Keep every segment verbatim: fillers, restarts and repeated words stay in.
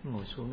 ngồi xuống đi.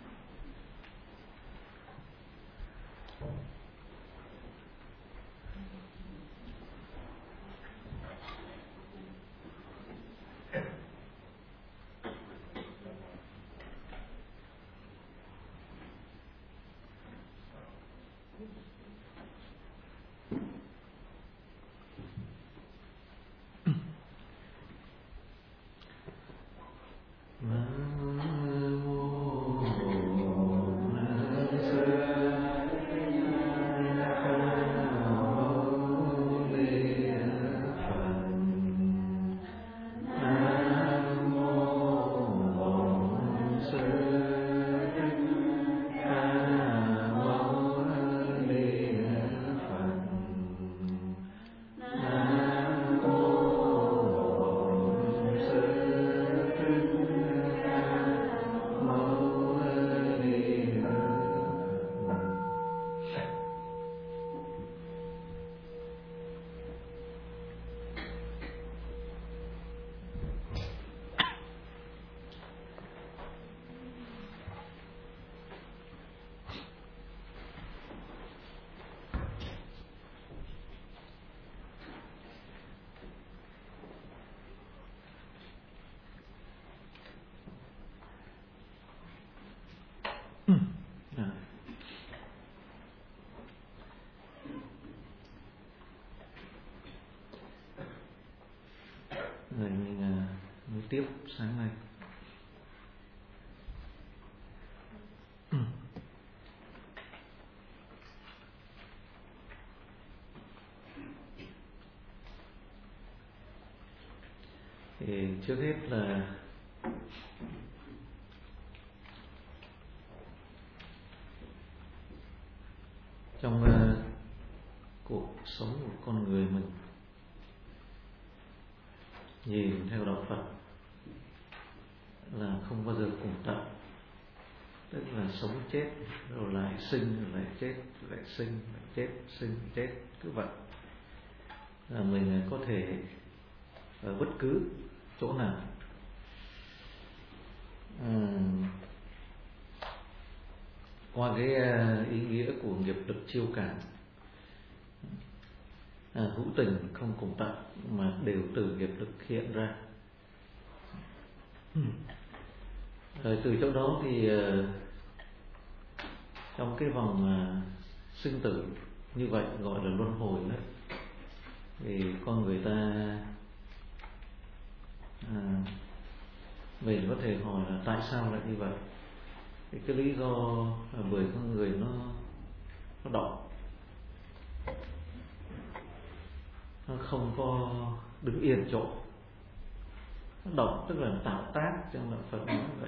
Rồi mình nói tiếp sáng nay. Thì trước hết là trong uh, cuộc sống của con người mình, nhìn theo đạo Phật là không bao giờ cùng tận, tức là sống chết rồi lại sinh rồi lại chết rồi lại sinh lại chết sinh chết cứ vậy. Là mình có thể ở bất cứ chỗ nào. À, qua cái ý nghĩa của nghiệp lực chiêu cảm, à, hữu tình không cùng tận mà đều từ nghiệp lực hiện ra. Rồi từ chỗ đó thì trong cái vòng sinh tử như vậy gọi là luân hồi đó, thì con người ta à, mình có thể hỏi là tại sao lại như vậy. Thì cái lý do là bởi con người nó nó động, nó không có đứng yên chỗ. Nó động tức là tạo tác, trong đạo Phật nói vậy.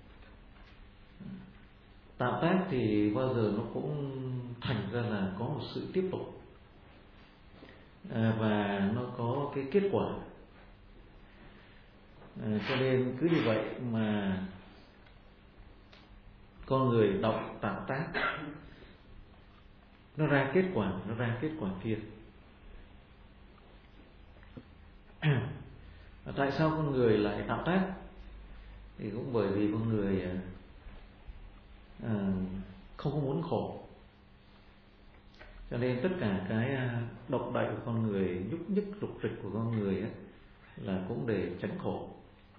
Tạo tác thì bao giờ nó cũng thành ra là có một sự tiếp tục, à, và nó có cái kết quả. À, cho nên cứ như vậy mà con người động tạo tác, nó ra kết quả, nó ra kết quả kia. À, tại sao con người lại tạo tác? Thì cũng bởi vì con người à, không có muốn khổ, cho nên tất cả cái động đậy của con người, nhúc nhích rục rịch của con người ấy, là cũng để tránh khổ.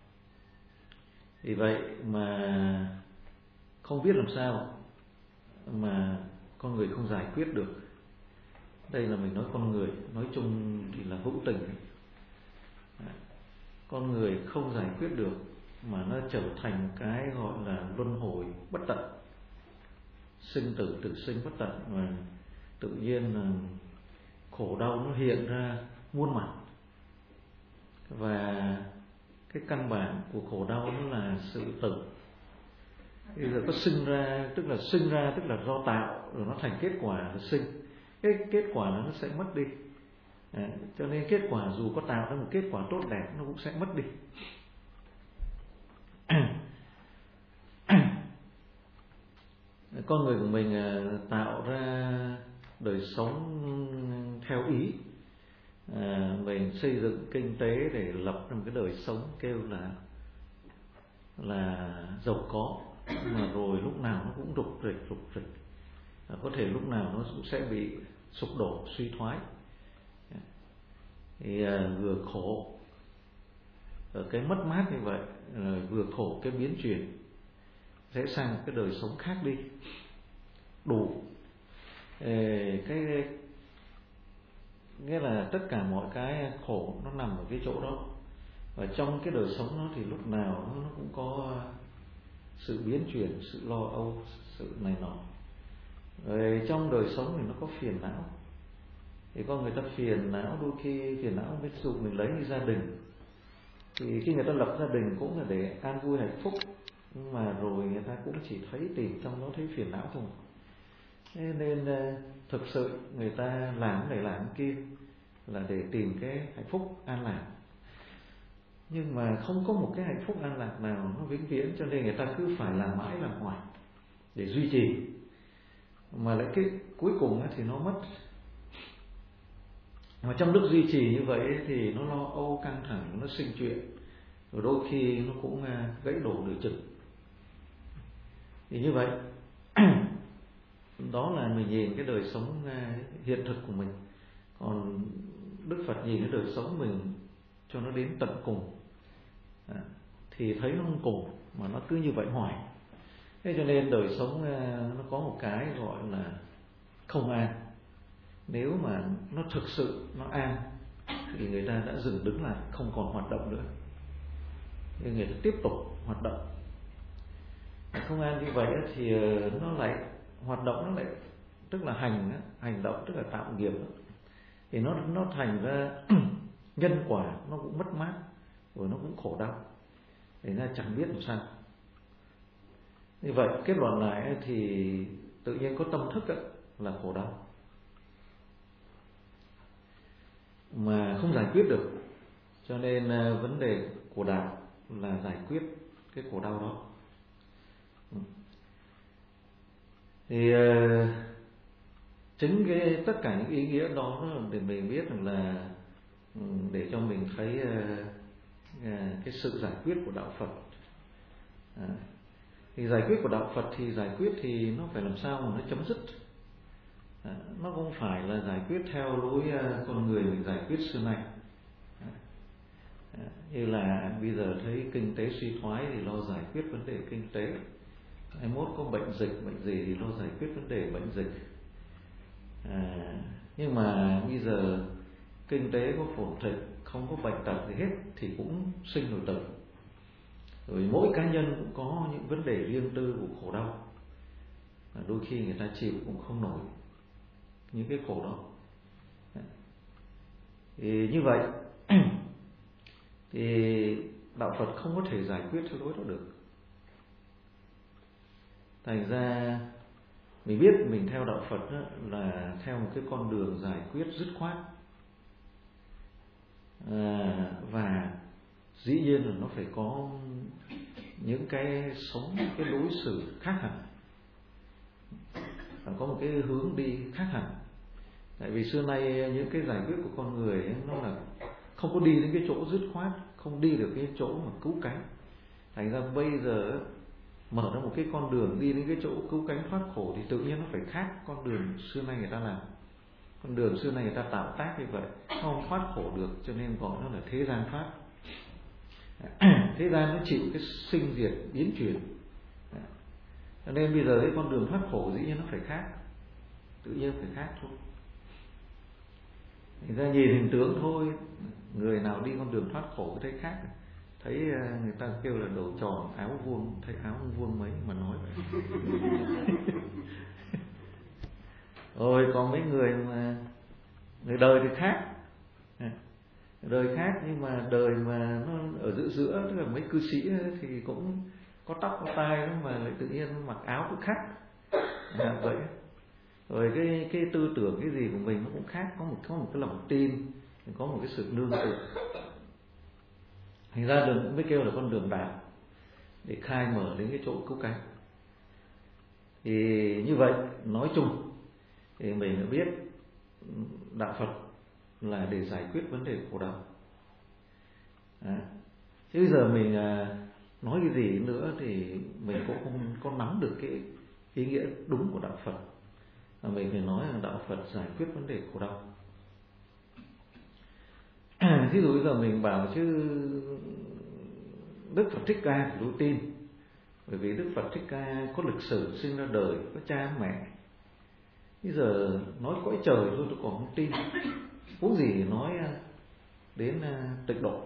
Vì vậy mà không biết làm sao mà con người không giải quyết được. Đây là mình nói con người, nói chung thì là hữu tình. Con người không giải quyết được mà nó trở thành cái gọi là luân hồi bất tận, sinh tử tử sinh bất tận, mà tự nhiên là khổ đau nó hiện ra muôn mặt. Và cái căn bản của khổ đau nó là sự tử. Bây giờ có sinh ra, tức là sinh ra tức là do tạo, rồi nó thành kết quả là sinh. Cái kết quả nó sẽ mất đi. À, cho nên kết quả dù có tạo ra một kết quả tốt đẹp, nó cũng sẽ mất đi. Con người của mình tạo ra đời sống theo ý, à, mình xây dựng kinh tế để lập ra một cái đời sống kêu là là giàu có, mà rồi lúc nào nó cũng rục rịch rục rịch, có thể lúc nào nó cũng sẽ bị sụp đổ suy thoái. Thì à, vừa khổ ở cái mất mát như vậy, rồi vừa khổ cái biến chuyển sẽ sang một cái đời sống khác đi, đủ Ê, cái nghĩa là tất cả mọi cái khổ nó nằm ở cái chỗ đó. Và trong cái đời sống nó thì lúc nào nó cũng có sự biến chuyển, sự lo âu, sự này nọ. Rồi trong đời sống thì nó có phiền não. Thì có người ta phiền não, đôi khi phiền não ví dụ mình lấy như gia đình, thì khi người ta lập gia đình cũng là để an vui hạnh phúc, nhưng mà rồi người ta cũng chỉ thấy tìm trong đó thấy phiền não thôi. Thế nên thực sự người ta làm cái này làm cái kia là để tìm cái hạnh phúc an lạc, nhưng mà không có một cái hạnh phúc an lạc nào nó vĩnh viễn, cho nên người ta cứ phải làm mãi làm hoài để duy trì, mà lại cái cuối cùng thì nó mất. Mà trong lúc duy trì như vậy thì nó lo âu căng thẳng, nó sinh chuyện, rồi đôi khi nó cũng gãy đổ nửa chừng. Thì như vậy đó là mình nhìn cái đời sống hiện thực của mình. Còn Đức Phật nhìn cái đời sống mình cho nó đến tận cùng à, thì thấy nó không cùng, mà nó cứ như vậy hoài. Thế cho nên đời sống nó có một cái gọi là không an. Nếu mà nó thực sự nó an thì người ta đã dừng đứng lại, không còn hoạt động nữa, nhưng người ta tiếp tục hoạt động. Không an như vậy thì nó lại hoạt động, nó lại tức là hành hành động, tức là tạo nghiệp, thì nó nó thành ra nhân quả nó cũng mất mát, rồi nó cũng khổ đau, thì ra chẳng biết làm sao. Như vậy kết luận lại thì tự nhiên có tâm thức là khổ đau, mà không giải quyết được. Cho nên vấn đề của đạo là giải quyết cái khổ đau đó. Thì chính cái tất cả những ý nghĩa đó để mình biết rằng là để cho mình thấy cái sự giải quyết của đạo Phật. À, thì giải quyết của đạo Phật thì giải quyết thì nó phải làm sao mà nó chấm dứt. À, nó không phải là giải quyết theo lối con người mình giải quyết xưa nay. À, như là bây giờ thấy kinh tế suy thoái thì lo giải quyết vấn đề kinh tế, hai mốt có bệnh dịch bệnh gì thì lo giải quyết vấn đề bệnh dịch. À, nhưng mà bây giờ kinh tế có phồn thịnh, không có bệnh tật gì hết thì cũng sinh rồi tử. Rồi mỗi cá nhân cũng có những vấn đề riêng tư của khổ đau, à, đôi khi người ta chịu cũng không nổi những cái khổ đó. Thì như vậy thì đạo Phật không có thể giải quyết theo lối đó được. Thành ra mình biết mình theo đạo Phật đó là theo một cái con đường giải quyết dứt khoát, à, và dĩ nhiên là nó phải có những cái sống, cái đối xử khác hẳn, phải có một cái hướng đi khác hẳn. Tại vì xưa nay những cái giải quyết của con người ấy, nó là không có đi đến cái chỗ dứt khoát, không đi được cái chỗ mà cứu cánh. Thành ra bây giờ mở ra một cái con đường đi đến cái chỗ cứu cánh thoát khổ thì tự nhiên nó phải khác con đường xưa nay người ta làm. Con đường xưa nay người ta tạo tác như vậy không thoát khổ được, cho nên gọi nó là thế gian pháp. Thế gian nó chịu cái sinh diệt biến chuyển, cho nên bây giờ cái con đường thoát khổ dĩ nhiên nó phải khác, tự nhiên phải khác thôi. Người ta nhìn hình tướng thôi, người nào đi con đường thoát khổ thấy khác. Thấy người ta kêu là đầu tròn áo vuông, thấy áo vuông mấy mà nói vậy. Rồi còn mấy người mà người đời thì khác, đời khác, nhưng mà đời mà nó ở giữa giữa, tức là mấy cư sĩ thì cũng có tóc có tai đó, mà lại tự nhiên mặc áo cũng khác, à, vậy. Rồi cái cái tư tưởng cái gì của mình nó cũng khác, có một có một cái lòng tin, có một cái sự nương tựa. Thành ra đường cũng mới kêu là con đường đạo, để khai mở đến cái chỗ cứu cánh. Thì như vậy nói chung thì mình đã biết đạo Phật là để giải quyết vấn đề khổ đau. À, chứ bây giờ mình nói cái gì nữa thì mình cũng không có nắm được cái ý nghĩa đúng của đạo Phật. Và mình phải nói là đạo Phật giải quyết vấn đề khổ đau. Ví dụ bây giờ mình bảo chứ Đức Phật Thích Ca thì tôi tin, bởi vì Đức Phật Thích Ca có lịch sử sinh ra đời, có cha mẹ. Bây giờ nói cõi trời thôi tôi còn không tin, huống gì nói đến tịnh độ.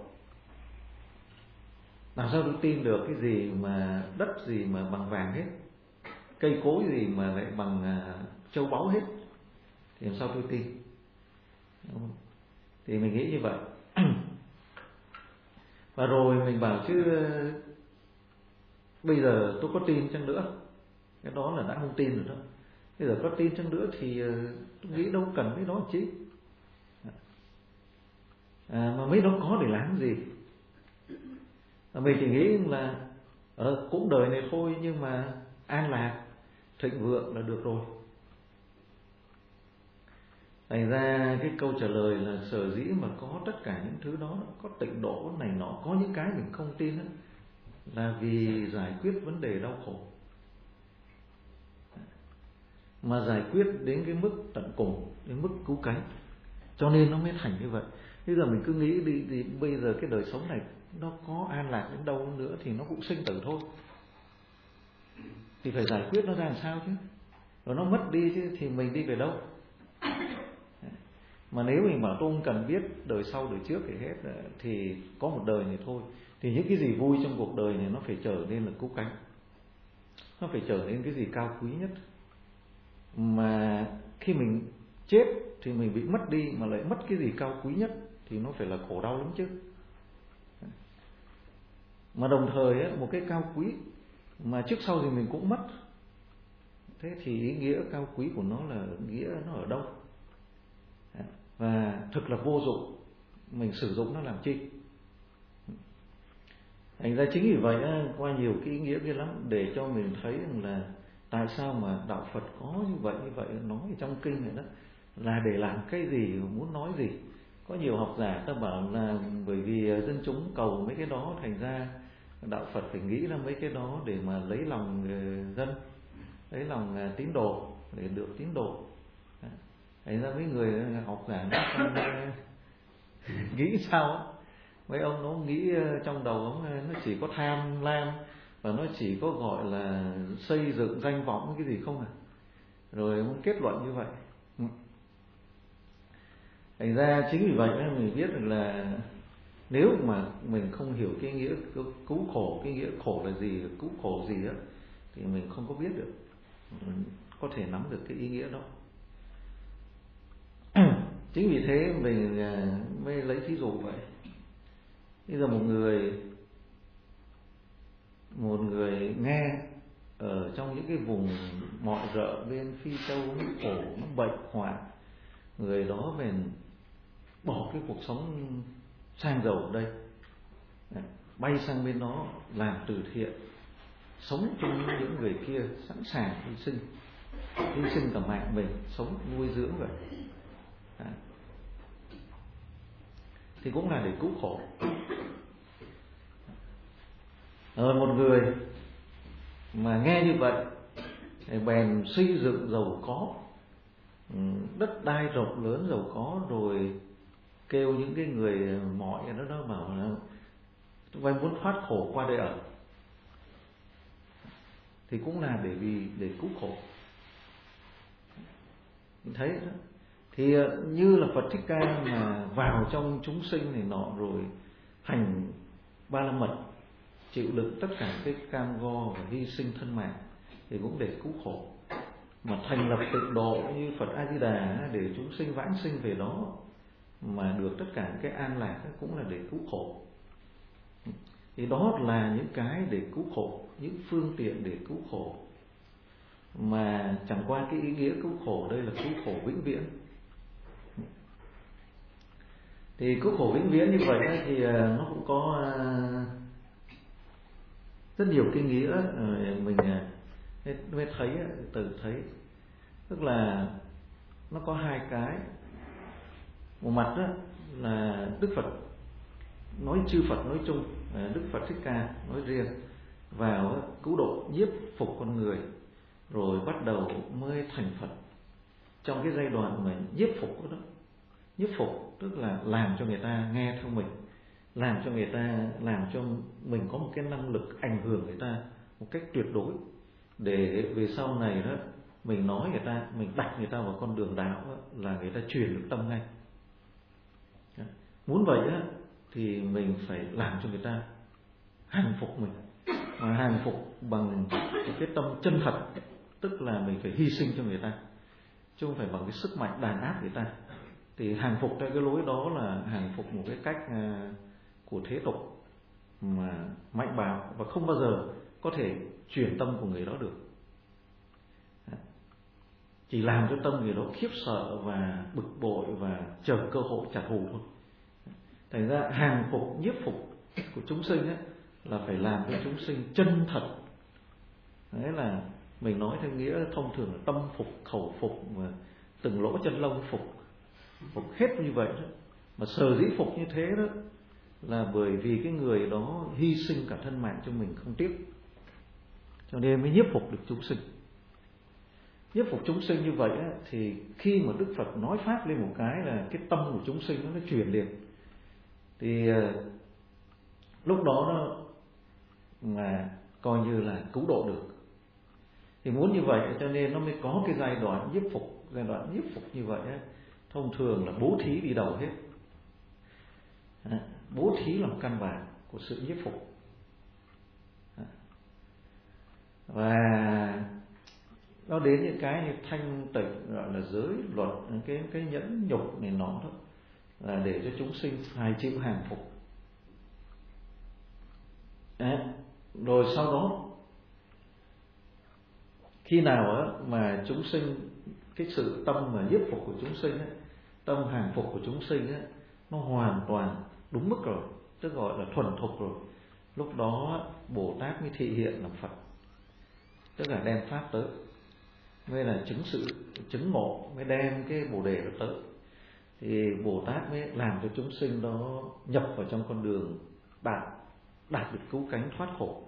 Làm sao tôi tin được cái gì mà đất gì mà bằng vàng hết, cây cối gì mà lại bằng châu báu hết, thì làm sao tôi tin? Thì mình nghĩ như vậy. Và rồi mình bảo chứ bây giờ tôi có tin chăng nữa, cái đó là đã không tin rồi đó. Bây giờ có tin chăng nữa thì tôi nghĩ đâu cần cái đó chứ. À, mà mấy đó có để làm gì? À, mình chỉ nghĩ là ở cũng đời này thôi, nhưng mà an lạc, thịnh vượng là được rồi. Thành ra cái câu trả lời là sở dĩ mà có tất cả những thứ đó, có tịnh độ này nọ, có những cái mình không tin đó, là vì giải quyết vấn đề đau khổ. Mà giải quyết đến cái mức tận cùng, đến mức cứu cánh, cho nên nó mới thành như vậy. Bây giờ mình cứ nghĩ đi, thì bây giờ cái đời sống này nó có an lạc đến đâu nữa thì nó cũng sinh tử thôi, thì phải giải quyết nó ra làm sao chứ. Rồi nó mất đi chứ thì mình đi về đâu? Mà nếu mình bảo tôi không cần biết đời sau đời trước thì hết, thì có một đời này thôi, thì những cái gì vui trong cuộc đời này nó phải trở nên là cứu cánh, nó phải trở nên cái gì cao quý nhất. Mà khi mình chết thì mình bị mất đi, mà lại mất cái gì cao quý nhất thì nó phải là khổ đau lắm chứ. Mà đồng thời ấy, một cái cao quý mà trước sau thì mình cũng mất, thế thì ý nghĩa cao quý của nó là nghĩa nó ở đâu? Và thực là vô dụng, mình sử dụng nó làm chi? Thành ra chính vì vậy qua nhiều cái ý nghĩa kia lắm, để cho mình thấy rằng là tại sao mà đạo Phật có như vậy như vậy nói trong kinh này đó, là để làm cái gì, muốn nói gì. Có nhiều học giả ta bảo là bởi vì dân chúng cầu mấy cái đó, thành ra đạo Phật phải nghĩ ra mấy cái đó để mà lấy lòng dân, lấy lòng tín đồ, để được tín đồ. Thành ra mấy người học giả nó nghĩ sao, mấy ông nó nghĩ trong đầu ông nó chỉ có tham lam, và nó chỉ có gọi là xây dựng danh vọng cái gì không à, rồi ông kết luận như vậy. Thành ra chính vì vậy nên mình biết được là nếu mà mình không hiểu cái nghĩa cứu khổ, cái nghĩa khổ là gì, cứu khổ gì á, thì mình không có biết được, mình có thể nắm được cái ý nghĩa đó. Chính vì thế mình mới lấy thí dụ vậy. Bây giờ một người một người nghe ở trong những cái vùng mọi rợ bên Phi Châu, nó khổ, nó bệnh hoạn, người đó bèn bỏ cái cuộc sống sang giàu ở đây, bay sang bên đó làm từ thiện, sống chung với những người kia, sẵn sàng hy sinh, hy sinh cả mạng mình, sống nuôi dưỡng vậy. À, thì cũng là để cứu khổ. Rồi một người mà nghe như vậy thì bèn xây dựng giàu có, đất đai rộng lớn giàu có, rồi kêu những cái người mọi đó đó bảo là chúng ta muốn thoát khổ qua đây ở, thì cũng là để vì để cứu khổ. Mình thấy đó. Thì như là Phật Thích Ca mà vào trong chúng sinh này nọ, rồi hành ba la mật, chịu đựng tất cả cái cam go và hy sinh thân mạng, thì cũng để cứu khổ. Mà thành lập tịnh độ như Phật A Di Đà để chúng sinh vãng sinh về đó mà được tất cả cái an lạc, cũng là để cứu khổ. Thì đó là những cái để cứu khổ, những phương tiện để cứu khổ, mà chẳng qua cái ý nghĩa cứu khổ đây là cứu khổ vĩnh viễn. Thì cứu khổ vĩnh viễn như vậy thì nó cũng có rất nhiều cái nghĩa mình mới thấy, từ thấy, tức là nó có hai cái. Một mặt đó là Đức Phật nói chư Phật nói chung, Đức Phật Thích Ca nói riêng, vào cứu độ nhiếp phục con người, rồi bắt đầu mới thành Phật. Trong cái giai đoạn mà nhiếp phục đó, nhiếp phục tức là làm cho người ta nghe theo mình, làm cho người ta, làm cho mình có một cái năng lực ảnh hưởng người ta một cách tuyệt đối, để về sau này đó mình nói người ta, mình đặt người ta vào con đường đạo đó, là người ta truyền được tâm ngay. Muốn vậy đó, thì mình phải làm cho người ta hàng phục mình, mà hàng phục bằng cái tâm chân thật, tức là mình phải hy sinh cho người ta, chứ không phải bằng cái sức mạnh đàn áp người ta. Thì hàng phục theo cái lối đó là hàng phục một cái cách của thế tục mà mạnh bạo, và không bao giờ có thể chuyển tâm của người đó được, chỉ làm cho tâm người đó khiếp sợ và bực bội và chờ cơ hội trả thù thôi. Thành ra hàng phục nhiếp phục của chúng sinh ấy, là phải làm cho chúng sinh chân thật. Đấy là mình nói theo nghĩa thông thường là tâm phục khẩu phục, và từng lỗ chân lông phục, phục hết như vậy đó. Mà sở dĩ phục như thế đó là bởi vì cái người đó hy sinh cả thân mạng cho mình không tiếc, cho nên mới nhiếp phục được chúng sinh. Nhiếp phục chúng sinh như vậy á, thì khi mà Đức Phật nói pháp lên một cái là cái tâm của chúng sinh nó nó chuyển liền, thì uh, lúc đó nó mà coi như là cứu độ được. Thì muốn như vậy cho nên nó mới có cái giai đoạn nhiếp phục. Giai đoạn nhiếp phục như vậy á, thông thường là bố thí đi đầu hết. À, bố thí là căn bản của sự nhiếp phục. À, và nó đến những cái như thanh tịnh, gọi là giới luật, cái cái nhẫn nhục này nó đó, là để cho chúng sinh phải chịu hàng phục. À, rồi sau đó khi nào á, mà chúng sinh, cái sự tâm mà nhiếp phục của chúng sinh á, tâm hàng phục của chúng sinh á, nó hoàn toàn đúng mức rồi, tức gọi là thuần thục rồi, lúc đó Bồ Tát mới thị hiện làm Phật, tức là đem pháp tới, mới là chứng sự chứng ngộ, mới đem cái Bồ đề đó tới, thì Bồ Tát mới làm cho chúng sinh đó nhập vào trong con đường đạt đạt được cứu cánh thoát khổ.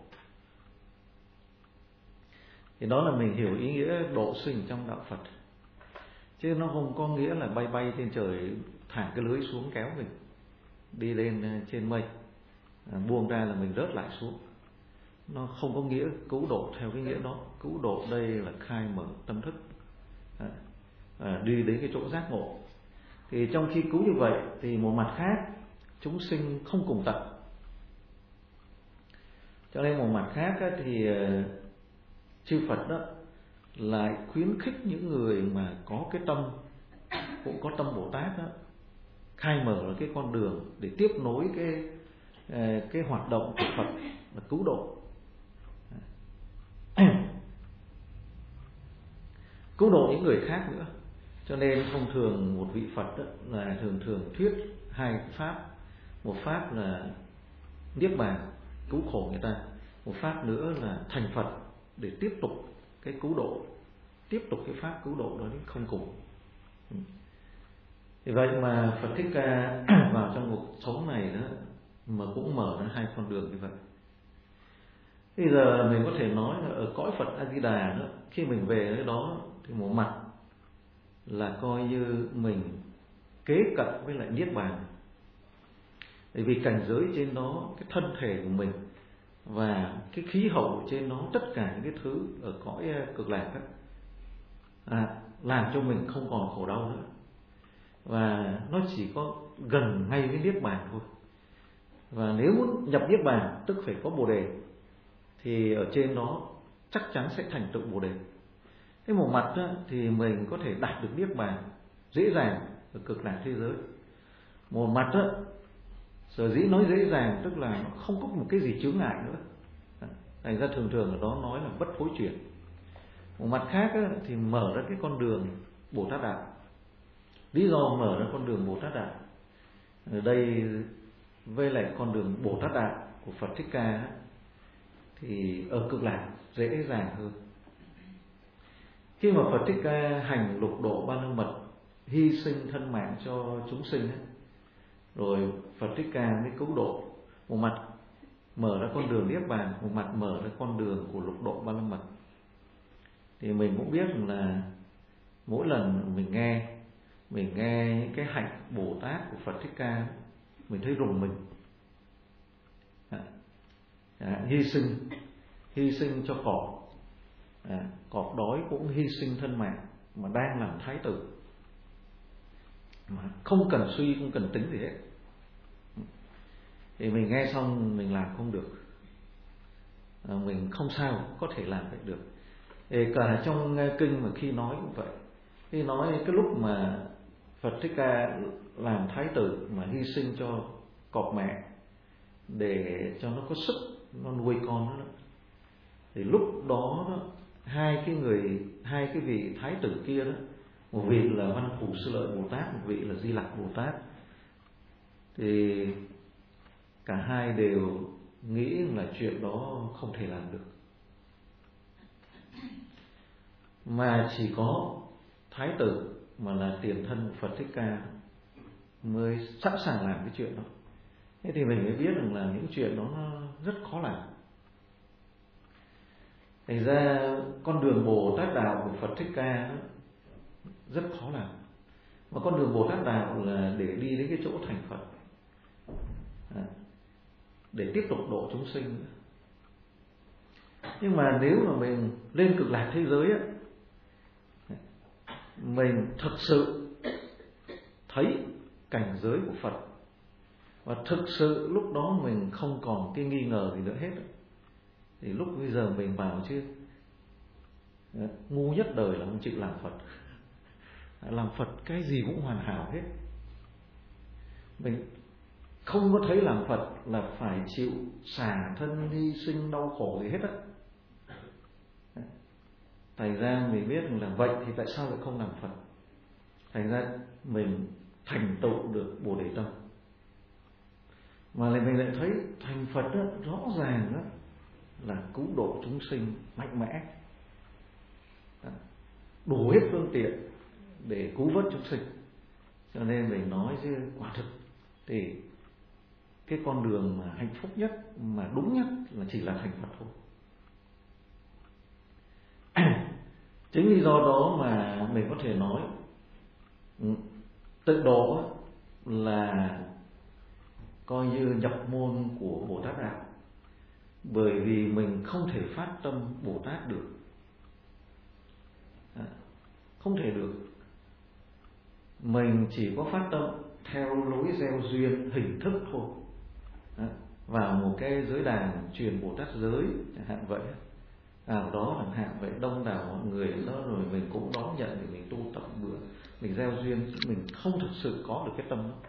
Thì đó là mình hiểu ý nghĩa độ sinh trong đạo Phật, chứ nó không có nghĩa là bay bay trên trời, thả cái lưới xuống kéo mình đi lên trên mây, buông ra là mình rớt lại xuống. Nó không có nghĩa cứu độ theo cái nghĩa đó. Cứu độ đây là khai mở tâm thức, à, đi đến cái chỗ giác ngộ. Thì trong khi cứu như vậy thì một mặt khác chúng sinh không cùng tận, cho nên một mặt khác thì chư Phật đó lại khuyến khích những người mà có cái tâm, cũng có tâm Bồ Tát đó, khai mở là cái con đường để tiếp nối cái cái hoạt động của Phật là cứu độ. Cứu độ những người khác nữa. Cho nên thông thường một vị Phật đó là thường thường thuyết hai pháp. Một pháp là niết bàn cứu khổ người ta, một pháp nữa là thành Phật để tiếp tục cái cứu độ, tiếp tục cái pháp cứu độ đó đến không cùng. Vì vậy mà Phật Thích Ca vào trong cuộc sống này đó mà cũng mở ra hai con đường như vậy. Bây giờ mình có thể nói là ở cõi Phật A Di Đà đó, khi mình về cái đó thì một mặt là coi như mình kế cận với lại niết bàn, bởi vì cảnh giới trên đó, cái thân thể của mình và cái khí hậu trên nó, tất cả những cái thứ ở cõi cực lạc đó, à, làm cho mình không còn khổ đau nữa, và nó chỉ có gần ngay với niết bàn thôi. Và nếu muốn nhập niết bàn tức phải có Bồ đề, thì ở trên đó chắc chắn sẽ thành tựu Bồ đề. Thế một mặt đó, thì mình có thể đạt được niết bàn dễ dàng ở cực lạc thế giới. Một mặt đó, sở dĩ nói dễ dàng tức là nó không có một cái gì chướng ngại nữa. Thành ra thường thường ở đó nói là bất phối chuyển. Một mặt khác đó, thì mở ra cái con đường Bồ Tát đạo. Lý do mở ra con đường Bồ Tát đạo ở đây với lại con đường Bồ Tát đạo của Phật Thích Ca thì ở cực lạc dễ dàng hơn. Khi mà Phật Thích Ca hành lục độ ba la mật, hy sinh thân mạng cho chúng sinh ấy, rồi Phật Thích Ca mới cứu độ. Một mặt mở ra con đường Niết Bàn, một mặt mở ra con đường của lục độ Ba La Mật. Thì mình cũng biết là mỗi lần mình nghe mình nghe những cái hạnh Bồ Tát của Phật Thích Ca, mình thấy rùng mình. À, à, hy sinh hy sinh cho cọp, à, cọp đói cũng hy sinh thân mạng mà đang làm thái tử, mà không cần suy không cần tính gì hết. Thì mình nghe xong mình làm không được, à, mình không sao có thể làm vậy được. Thì cả trong kinh mà khi nói cũng vậy, khi nói cái lúc mà Phật Thích Ca làm thái tử mà hy sinh cho cọp mẹ để cho nó có sức nó nuôi con nó, thì lúc đó, đó hai cái người hai cái vị thái tử kia đó, một vị là Văn Phù Sư Lợi Bồ Tát, một vị là Di Lặc Bồ Tát, thì cả hai đều nghĩ là chuyện đó không thể làm được, mà chỉ có thái tử mà là tiền thân của Phật Thích Ca mới sẵn sàng làm cái chuyện đó. Thế thì mình mới biết rằng là những chuyện đó nó rất khó làm. Thành ra con đường Bồ Tát Đạo của Phật Thích Ca đó rất khó làm. Mà con đường Bồ Tát Đạo là để đi đến cái chỗ thành Phật, để tiếp tục độ chúng sinh. Nhưng mà nếu mà mình lên Cực Lạc thế giới á, mình thực sự thấy cảnh giới của Phật, và thực sự lúc đó mình không còn cái nghi ngờ gì nữa hết, thì lúc bây giờ mình bảo chứ ngu nhất đời là không chịu làm Phật. Làm Phật cái gì cũng hoàn hảo hết. Mình không có thấy làm Phật là phải chịu xả thân, hy sinh, đau khổ gì hết á. Thành ra mình biết là vậy thì tại sao lại không làm Phật? Thành ra mình thành tựu được Bồ Đề Tâm, mà lại mình lại thấy thành Phật đó, rõ ràng đó là cứu độ chúng sinh mạnh mẽ, đủ hết phương tiện để cứu vớt chúng sinh. Cho nên mình nói chứ quả thực thì cái con đường mà hạnh phúc nhất, mà đúng nhất là chỉ là thành Phật thôi. Chính lý do đó mà mình có thể nói tự độ là coi như nhập môn của Bồ Tát Đạo, bởi vì mình không thể phát tâm Bồ Tát được, không thể được. Mình chỉ có phát tâm theo lối gieo duyên hình thức thôi, vào một cái giới đàn truyền Bồ Tát giới chẳng hạn vậy, vào đó chẳng hạn vậy, đông đảo mọi người đó, rồi mình cũng đón nhận để mình tu tập bữa, mình gieo duyên, mình không thực sự có được cái tâm đó.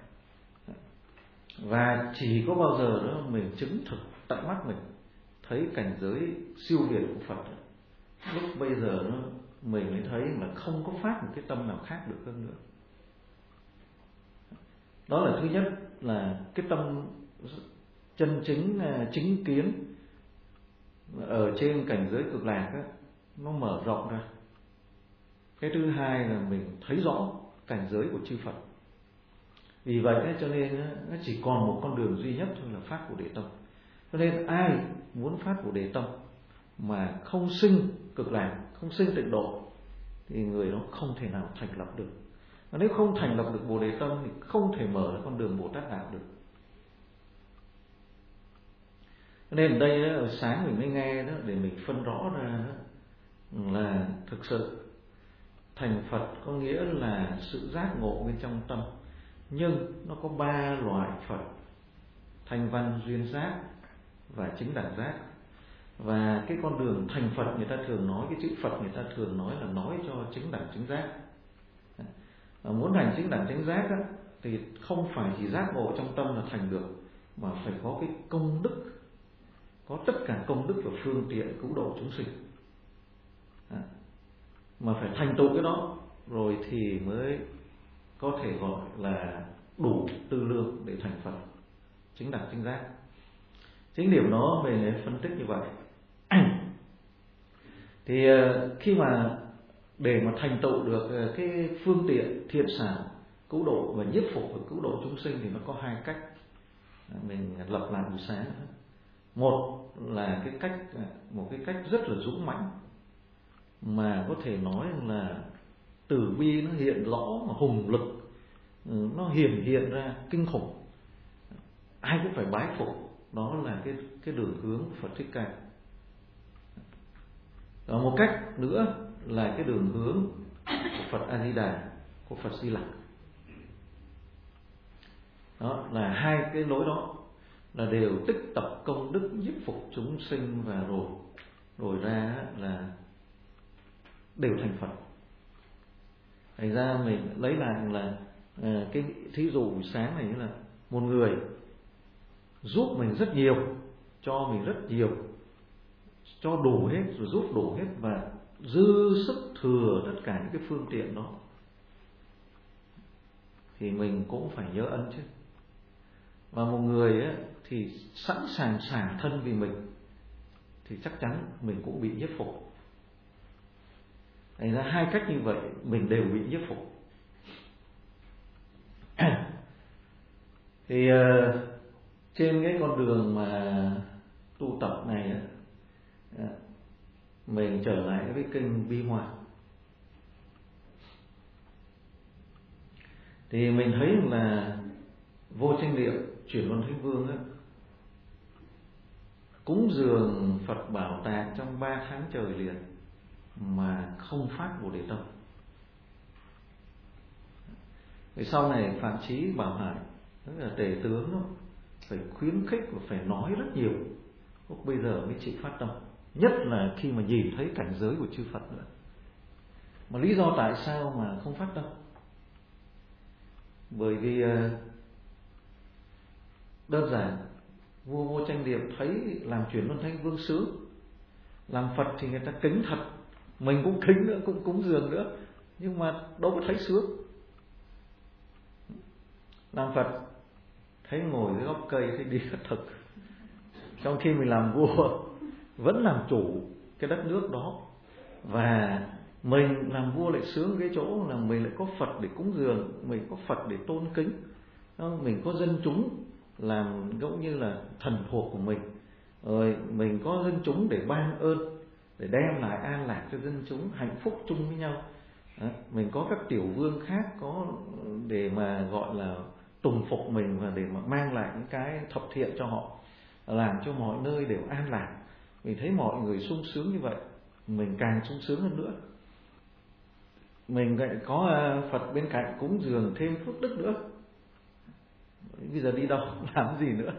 Và chỉ có bao giờ đó mình chứng thực tận mắt mình thấy cảnh giới siêu việt của Phật, lúc bây giờ đó mình mới thấy là không có phát một cái tâm nào khác được hơn nữa. Đó là thứ nhất, là cái tâm chân chính chính kiến ở trên cảnh giới Cực Lạc á, nó mở rộng ra. Cái thứ hai là mình thấy rõ cảnh giới của chư Phật. Vì vậy ấy, cho nên nó chỉ còn một con đường duy nhất thôi là phát Bồ Đề Tâm. Cho nên ai muốn phát Bồ Đề Tâm mà không sinh Cực Lạc, không sinh tịnh độ, thì người đó không thể nào thành lập được. Và nếu không thành lập được Bồ Đề Tâm thì không thể mở ra con đường Bồ Tát Đạo được. Cho nên ở đây ở sáng mình mới nghe đó, để mình phân rõ ra đó, là thực sự thành Phật có nghĩa là sự giác ngộ bên trong tâm. Nhưng nó có ba loại Phật: thanh văn, duyên giác và chính đẳng giác. Và cái con đường thành Phật người ta thường nói, cái chữ Phật người ta thường nói là nói cho chính đẳng chính giác. Và muốn thành chính đẳng chính giác á, thì không phải chỉ giác ngộ trong tâm là thành được, mà phải có cái công đức, có tất cả công đức và phương tiện cứu độ chúng sinh. À, mà phải thành tựu cái đó rồi thì mới có thể gọi là đủ tư lương để thành Phật chính đẳng chính giác. Chính điểm đó về phân tích như vậy. Thì khi mà để mà thành tựu được cái phương tiện thiện xảo cứu độ và nhiếp phục và cứu độ chúng sinh thì nó có hai cách. lập lại buổi sáng. Một là cái cách một cái cách rất là dũng mãnh, mà có thể nói là từ bi nó hiện rõ, mà hùng lực nó hiển hiện ra kinh khủng, ai cũng phải bái phục. Đó là cái cái đường hướng của Phật Thích Ca. Và một cách nữa là cái đường hướng của Phật A Di Đà, của Phật Di Lặc. Đó là hai cái lối đó là đều tích tập công đức nhiếp phục chúng sinh, và rồi rồi ra là đều thành Phật. Thành ra mình lấy lại là à, cái thí dụ buổi sáng này là một người giúp mình rất nhiều, cho mình rất nhiều, cho đủ hết, rồi giúp đủ hết, và dư sức thừa tất cả những cái phương tiện đó, thì mình cũng phải nhớ ân chứ. Và một người ấy, thì sẵn sàng xả thân vì mình, thì chắc chắn mình cũng bị nhiếp phục. Thành ra hai cách như vậy mình đều bị nhiếp phục. Thì uh, trên cái con đường mà tu tập này, uh, mình trở lại với kinh Bi Hòa, thì mình thấy là Vô Tranh Niệm Chuyển Luân Thánh Vương ấy, cúng dường Phật Bảo Tàng trong ba tháng trời liền mà không phát Bồ Đề Tâm. Thì sau này Phạm Chí Bảo Hải, tức là tể tướng đó, phải khuyến khích và phải nói rất nhiều, lúc bây giờ mới chịu phát tâm, nhất là khi mà nhìn thấy cảnh giới của chư Phật nữa. Mà lý do tại sao mà không phát tâm? Bởi vì đơn giản vua Vô Tranh Niệm thấy làm Chuyển Luân Thánh Vương sướng, làm Phật thì người ta kính thật, mình cũng kính nữa, cũng cúng dường nữa, nhưng mà đâu có thấy sướng. Làm Phật thấy ngồi dưới gốc cây thấy đi khất thực, trong khi mình làm vua vẫn làm chủ cái đất nước đó, và mình làm vua lại sướng cái chỗ là mình lại có Phật để cúng dường, mình có Phật để tôn kính, mình có dân chúng làm cũng như là thần thuộc của mình, rồi mình có dân chúng để ban ơn, để đem lại an lạc cho dân chúng, hạnh phúc chung với nhau. Đó, mình có các tiểu vương khác có để mà gọi là tùng phục mình, và để mà mang lại những cái thập thiện cho họ, làm cho mọi nơi đều an lạc. Mình thấy mọi người sung sướng như vậy, mình càng sung sướng hơn nữa. Mình lại có Phật bên cạnh cúng dường thêm phước đức nữa, bây giờ đi đâu làm gì nữa.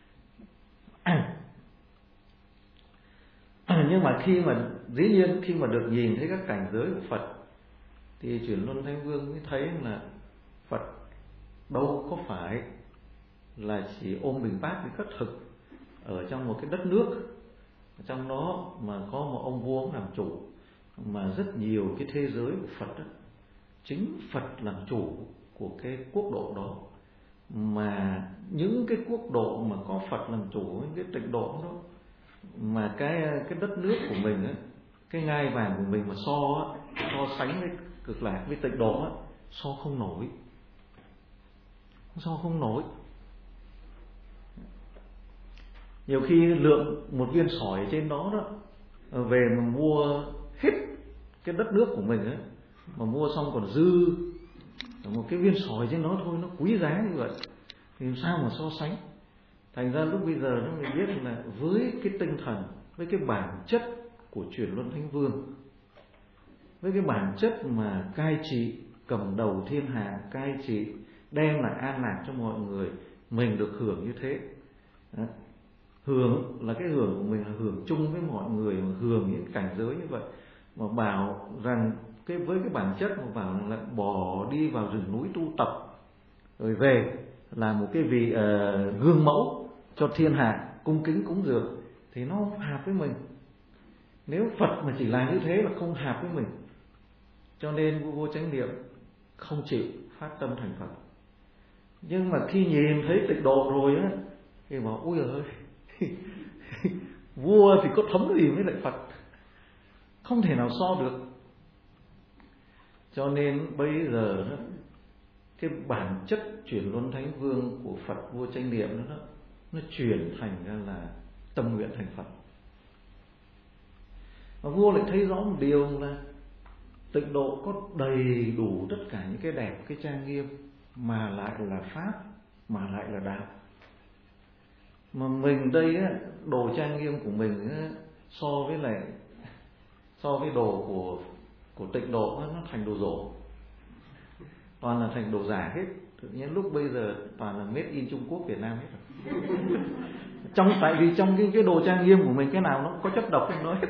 Nhưng mà khi mà dĩ nhiên khi mà được nhìn thấy các cảnh giới của Phật, thì Chuyển Luân Thánh Vương mới thấy là Phật đâu có phải là chỉ ôm bình bát đi khất thực ở trong một cái đất nước, trong đó mà có một ông vua làm chủ, mà rất nhiều cái thế giới của Phật đó, chính Phật làm chủ của cái quốc độ đó. Mà những cái quốc độ mà có Phật làm chủ, những cái tịnh độ đó, mà cái cái đất nước của mình ấy, cái ngai vàng của mình mà so so sánh với Cực Lạc, với tịnh độ ấy, so không nổi, so không nổi. Nhiều khi lượng một viên sỏi trên đó đó về mà mua hết cái đất nước của mình ấy, mà mua xong còn dư một cái viên sỏi trên đó thôi, nó quý giá như vậy thì sao mà so sánh. Thành ra lúc bây giờ nó mới biết là với cái tinh thần, với cái bản chất của Chuyển Luân Thánh Vương, với cái bản chất mà cai trị cầm đầu thiên hạ, cai trị đem lại an lạc cho mọi người, mình được hưởng như thế. Đó. Hưởng là cái hưởng của mình là hưởng chung với mọi người, mà hưởng những cảnh giới như vậy. Mà bảo rằng cái với cái bản chất mà bảo là bỏ đi vào rừng núi tu tập, rồi về là một cái vị uh, gương mẫu cho thiên hạ cung kính cúng dường, thì nó không hợp với mình. Nếu Phật mà chỉ làm như thế là không hợp với mình, cho nên vua Vô Chánh Niệm không chịu phát tâm thành Phật. Nhưng mà khi nhìn thấy tịnh độ rồi á, thì bảo ôi ơi, vua thì có thấm gì với lại Phật, không thể nào so được. Cho nên bây giờ đó, cái bản chất Chuyển Luân Thánh Vương của Phật Vô Chánh Niệm đó, đó nó chuyển thành ra là tâm nguyện thành Phật. Và vua lại thấy rõ một điều là Tịnh độ có đầy đủ tất cả những cái đẹp, cái trang nghiêm, mà lại là pháp, mà lại là đạo. Mà mình đây á, đồ trang nghiêm của mình á, so với lại so với đồ của của Tịnh độ á, nó thành đồ rổ, toàn là thành đồ giả hết. Tự nhiên lúc bây giờ toàn là made in Trung Quốc, Việt Nam hết rồi. Trong tại vì trong cái cái đồ trang nghiêm của mình cái nào nó có chất độc trong đó hết.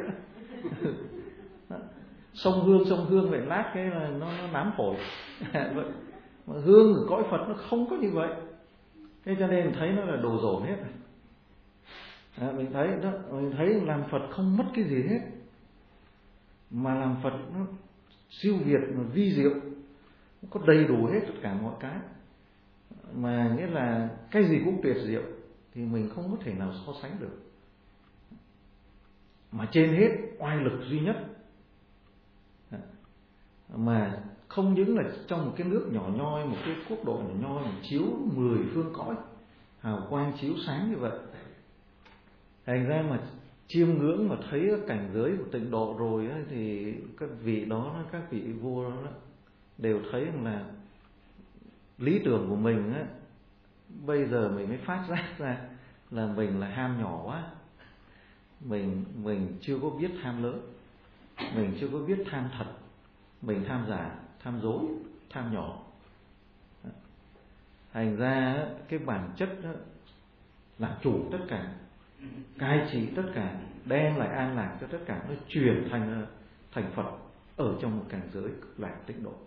Sông hương sông hương vậy lát cái là nó, nó nám phổi. Vậy mà hương của cõi Phật nó không có như vậy. Thế cho nên thấy nó là đồ rổ hết. À, mình thấy đó, mình thấy làm Phật không mất cái gì hết, mà làm Phật nó siêu việt, mà vi diệu, nó có đầy đủ hết tất cả mọi cái, mà nghĩa là cái gì cũng tuyệt diệu, thì mình không có thể nào so sánh được. Mà trên hết oai lực duy nhất, mà không những là trong một cái nước nhỏ nhoi, một cái quốc độ nhỏ nhoi mà chiếu mười phương cõi, hào quang chiếu sáng như vậy. Thành ra mà chiêm ngưỡng mà thấy cảnh giới của Tịnh độ rồi ấy, thì các vị đó, các vị vua đó đều thấy là lý tưởng của mình ấy, bây giờ mình mới phát giác ra là mình là ham nhỏ quá. Mình mình chưa có biết tham lớn, mình chưa có biết tham thật, mình tham giả, tham dối, tham nhỏ. Thành ra cái bản chất làm chủ tất cả, cai trị tất cả, đem lại an lạc cho tất cả, nó chuyển thành thành Phật ở trong một cảnh giới cực lạc Tịnh độ.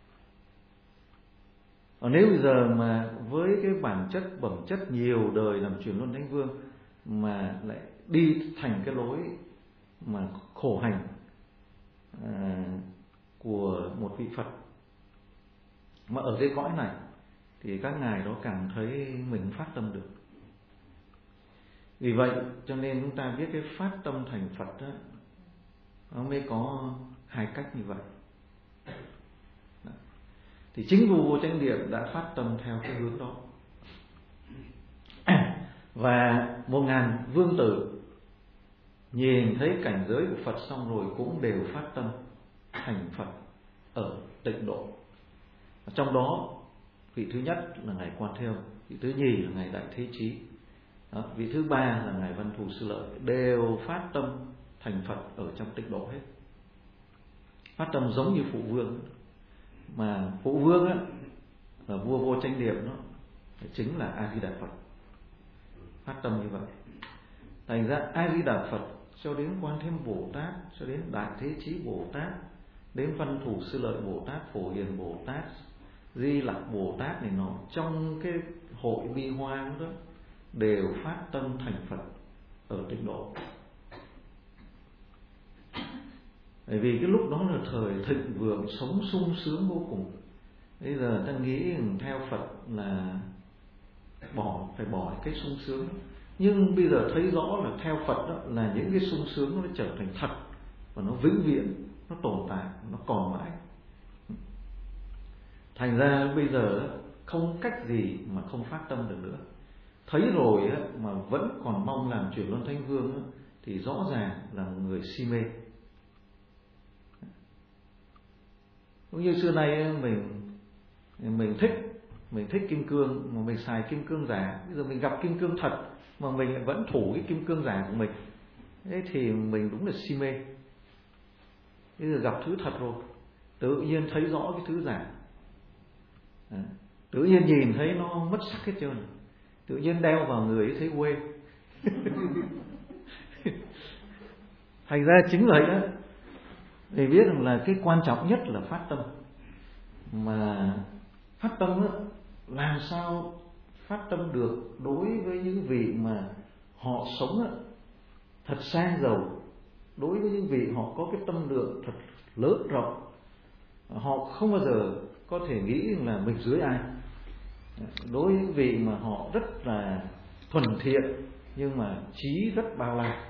Còn nếu bây giờ mà với cái bản chất bẩm chất nhiều đời làm Chuyển Luân Thánh Vương mà lại đi thành cái lối mà khổ hành à, của một vị Phật mà ở cái cõi này, thì các ngài đó cảm thấy mình phát tâm được. Vì vậy cho nên chúng ta biết cái phát tâm thành Phật đó, nó mới có hai cách như vậy. Thì chính vua Vô Chánh Điện đã phát tâm theo cái hướng đó. Và một ngàn vương tử nhìn thấy cảnh giới của Phật xong rồi cũng đều phát tâm thành Phật ở Tịnh độ. Trong đó vị thứ nhất là ngài Quan Thế Âm, vị thứ nhì là ngài Đại Thế Chí, đó, vị thứ ba là ngài Văn Thù Sư Lợi, đều phát tâm thành Phật ở trong Tịnh độ hết. Phát tâm giống như Phụ Vương, mà Phụ Vương á, là vua Vô Chánh Điện đó, chính là A Di Đà Phật phát tâm như vậy. Thành ra A Di Đà Phật cho đến Quan Thế Âm Bồ Tát, cho đến Đại Thế Chí Bồ Tát, đến Văn Thù Sư Lợi Bồ Tát, Phổ Hiền Bồ Tát, Di Lặc Bồ Tát này nọ, trong cái hội vi hoang đó đều phát tâm thành Phật ở Tịnh độ. Bởi vì cái lúc đó là thời thịnh vượng, sống sung sướng vô cùng. Bây giờ ta nghĩ theo Phật là bỏ phải bỏ cái sung sướng, nhưng bây giờ thấy rõ là theo Phật đó là những cái sung sướng nó trở thành thật và nó vĩnh viễn, nó tồn tại, nó còn mãi. Thành ra bây giờ không cách gì mà không phát tâm được nữa. Thấy rồi mà vẫn còn mong làm Chuyển Luân Thánh Vương thì rõ ràng là một người si mê. Cũng như xưa nay mình mình thích mình thích kim cương mà mình xài kim cương giả, bây giờ mình gặp kim cương thật mà mình lại vẫn thủ cái kim cương giả của mình, thế thì mình đúng là si mê. Bây giờ gặp thứ thật rồi, tự nhiên thấy rõ cái thứ giả, tự nhiên nhìn thấy nó mất sắc hết trơn, tự nhiên đeo vào người thấy quê. Thành ra chính vậy đó, để biết rằng là cái quan trọng nhất là phát tâm. Mà phát tâm đó, làm sao phát tâm được đối với những vị mà họ sống đó, thật sang giàu, đối với những vị họ có cái tâm lượng thật lớn rộng, họ không bao giờ có thể nghĩ là mình dưới ai. Đối với những vị mà họ rất là thuần thiện nhưng mà trí rất bao la,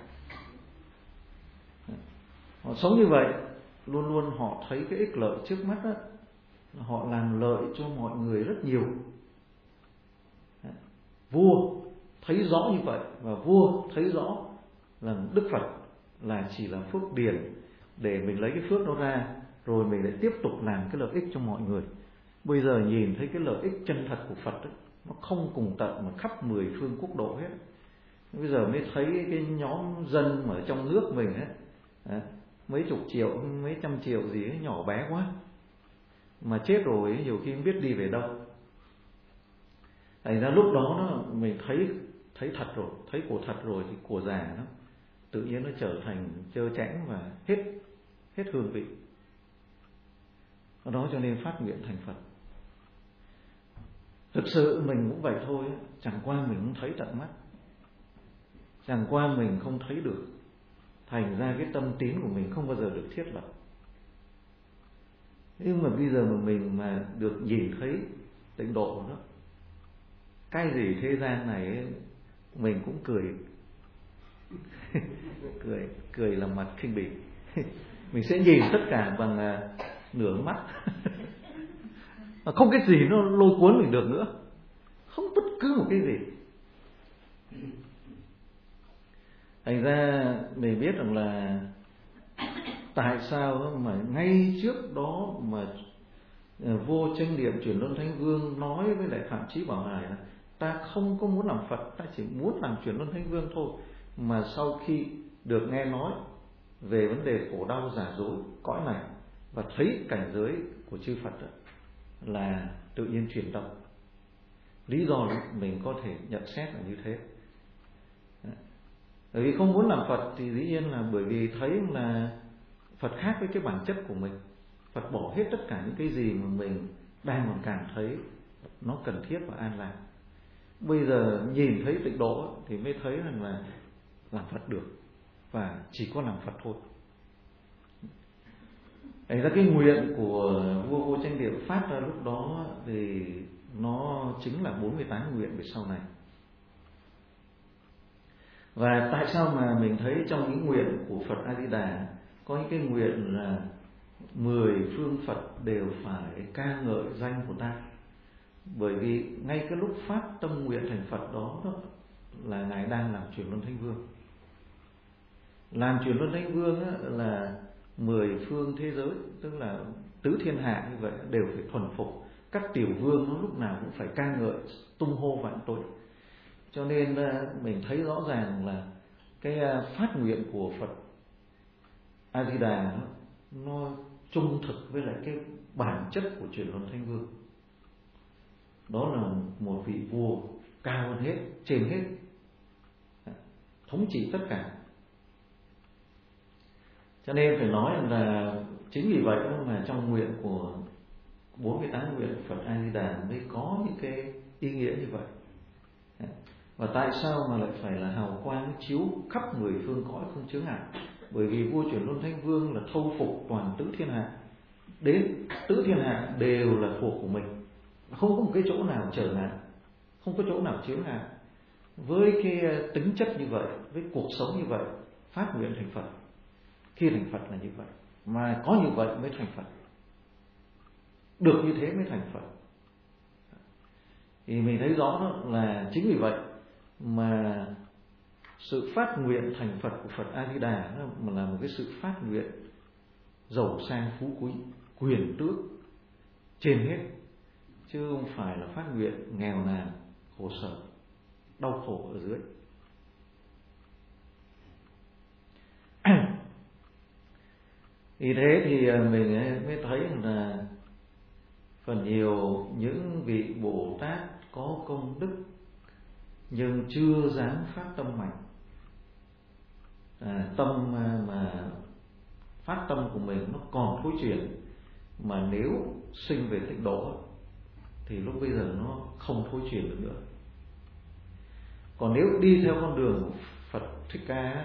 họ sống như vậy, luôn luôn họ thấy cái ích lợi trước mắt đó, họ làm lợi cho mọi người rất nhiều. Vua thấy rõ như vậy, và vua thấy rõ là Đức Phật là chỉ là phước điển để mình lấy cái phước đó ra, rồi mình lại tiếp tục làm cái lợi ích cho mọi người. Bây giờ nhìn thấy cái lợi ích chân thật của Phật ấy, nó không cùng tận mà khắp mười phương quốc độ hết. Bây giờ mới thấy cái nhóm dân ở trong nước mình ấy, đấy, mấy chục triệu, mấy trăm triệu gì ấy, nhỏ bé quá, mà chết rồi ấy, nhiều khi không biết đi về đâu. Thành ra lúc đó nó, mình thấy thấy thật rồi, thấy của thật rồi thì của giả nó tự nhiên nó trở thành trơ trẽn và hết hết hương vị. Đó cho nên phát nguyện thành Phật. Thực sự mình cũng vậy thôi, chẳng qua mình không thấy tận mắt, chẳng qua mình không thấy được, thành ra cái tâm tín của mình không bao giờ được thiết lập. Nhưng mà bây giờ mà mình mà được nhìn thấy tịnh độ đó, cái gì thế gian này ấy, mình cũng cười cười cười làm mặt khinh bỉ. Mình sẽ nhìn tất cả bằng uh, nửa mắt. Không cái gì nó lôi cuốn mình được nữa, không bất cứ một cái gì. Thành ra mình biết rằng là tại sao mà ngay trước đó mà Vô Tranh Điệp Chuyển Luân Thánh Vương nói với lại Phạm Chí Bảo Hải là ta không có muốn làm Phật, ta chỉ muốn làm Chuyển Luân Thánh Vương thôi. Mà sau khi được nghe nói về vấn đề khổ đau giả dối cõi này và thấy cảnh giới của chư Phật đó, là tự nhiên chuyển động. Lý do mình có thể nhận xét là như thế. Bởi vì không muốn làm Phật thì dĩ nhiên là bởi vì thấy là Phật khác với cái bản chất của mình. Phật bỏ hết tất cả những cái gì mà mình đang còn cảm thấy nó cần thiết và an lạc. Bây giờ nhìn thấy tịnh độ thì mới thấy rằng là làm Phật được, và chỉ có làm Phật thôi. Thành ra cái nguyện của vua Vô Tranh Điệp phát ra lúc đó thì nó chính là bốn mươi tám nguyện về sau này. Và tại sao mà mình thấy trong những nguyện của Phật A Di Đà có những cái nguyện là mười phương Phật đều phải ca ngợi danh của ta? Bởi vì ngay cái lúc phát tâm nguyện thành Phật đó, đó là Ngài đang làm Chuyển Luân Thánh Vương. Làm Chuyển Luân Thánh Vương á, là mười phương thế giới, tức là tứ thiên hạ như vậy đều phải thuần phục. Các tiểu vương nó lúc nào cũng phải ca ngợi tung hô vạn tội. Cho nên mình thấy rõ ràng là cái phát nguyện của Phật A Di Đà nó, nó trung thực với lại cái bản chất của Chuyển Luân Thánh Vương. Đó là một vị vua cao hơn hết, trên hết, thống trị tất cả. Cho nên phải nói là chính vì vậy mà trong nguyện của bốn mươi tám nguyện của Phật A Di Đà mới có những cái ý nghĩa như vậy. Và tại sao mà lại phải là hào quang chiếu khắp mười phương cõi không chướng ngại? Bởi vì vua Chuyển Luân Thánh Vương là thâu phục toàn tứ thiên hạ, đến tứ thiên hạ đều là thuộc của mình, không có một cái chỗ nào trở ngại, không có chỗ nào chướng ngại. Với cái tính chất như vậy, với cuộc sống như vậy, phát nguyện thành Phật. Khi thành Phật là như vậy, mà có như vậy mới thành Phật, được như thế mới thành Phật. Thì mình thấy rõ đó là chính vì vậy mà sự phát nguyện thành Phật của Phật A Di Đà nó là một cái sự phát nguyện giàu sang phú quý, quyền tước trên hết, chứ không phải là phát nguyện nghèo nàn, khổ sở, đau khổ ở dưới. Vì thế thì mình mới thấy là phần nhiều những vị Bồ Tát có công đức nhưng chưa dám phát tâm mạnh. À, tâm mà phát tâm của mình nó còn thối chuyển, mà nếu sinh về tịnh độ thì lúc bây giờ nó không thối chuyển được nữa. Còn nếu đi theo con đường của Phật Thích Ca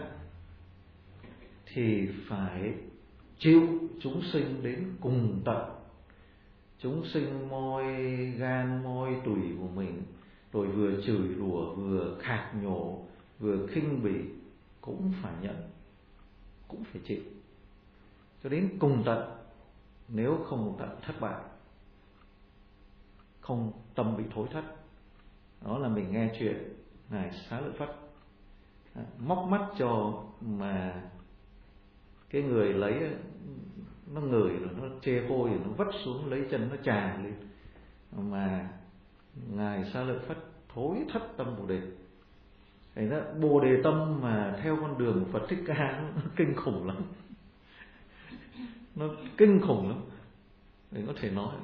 thì phải chịu chúng sinh đến cùng tận. Chúng sinh moi gan moi tủy của mình, rồi vừa chửi đùa, vừa khạc nhổ, vừa khinh bỉ, cũng phải nhận, cũng phải chịu cho đến cùng tận. Nếu không cùng tận thất bại, không tâm bị thối thất. Đó là mình nghe chuyện ngài Xá Lợi Phất móc mắt cho mà cái người lấy nó ngửi rồi nó chê hôi rồi nó vất xuống, lấy chân nó chà lên, mà ngài Xá Lợi Phất thối thất tâm Bồ Đề. Thành ra Bồ Đề tâm mà theo con đường của Phật Thích Ca nó, nó kinh khủng lắm, nó kinh khủng lắm, để có thể nói.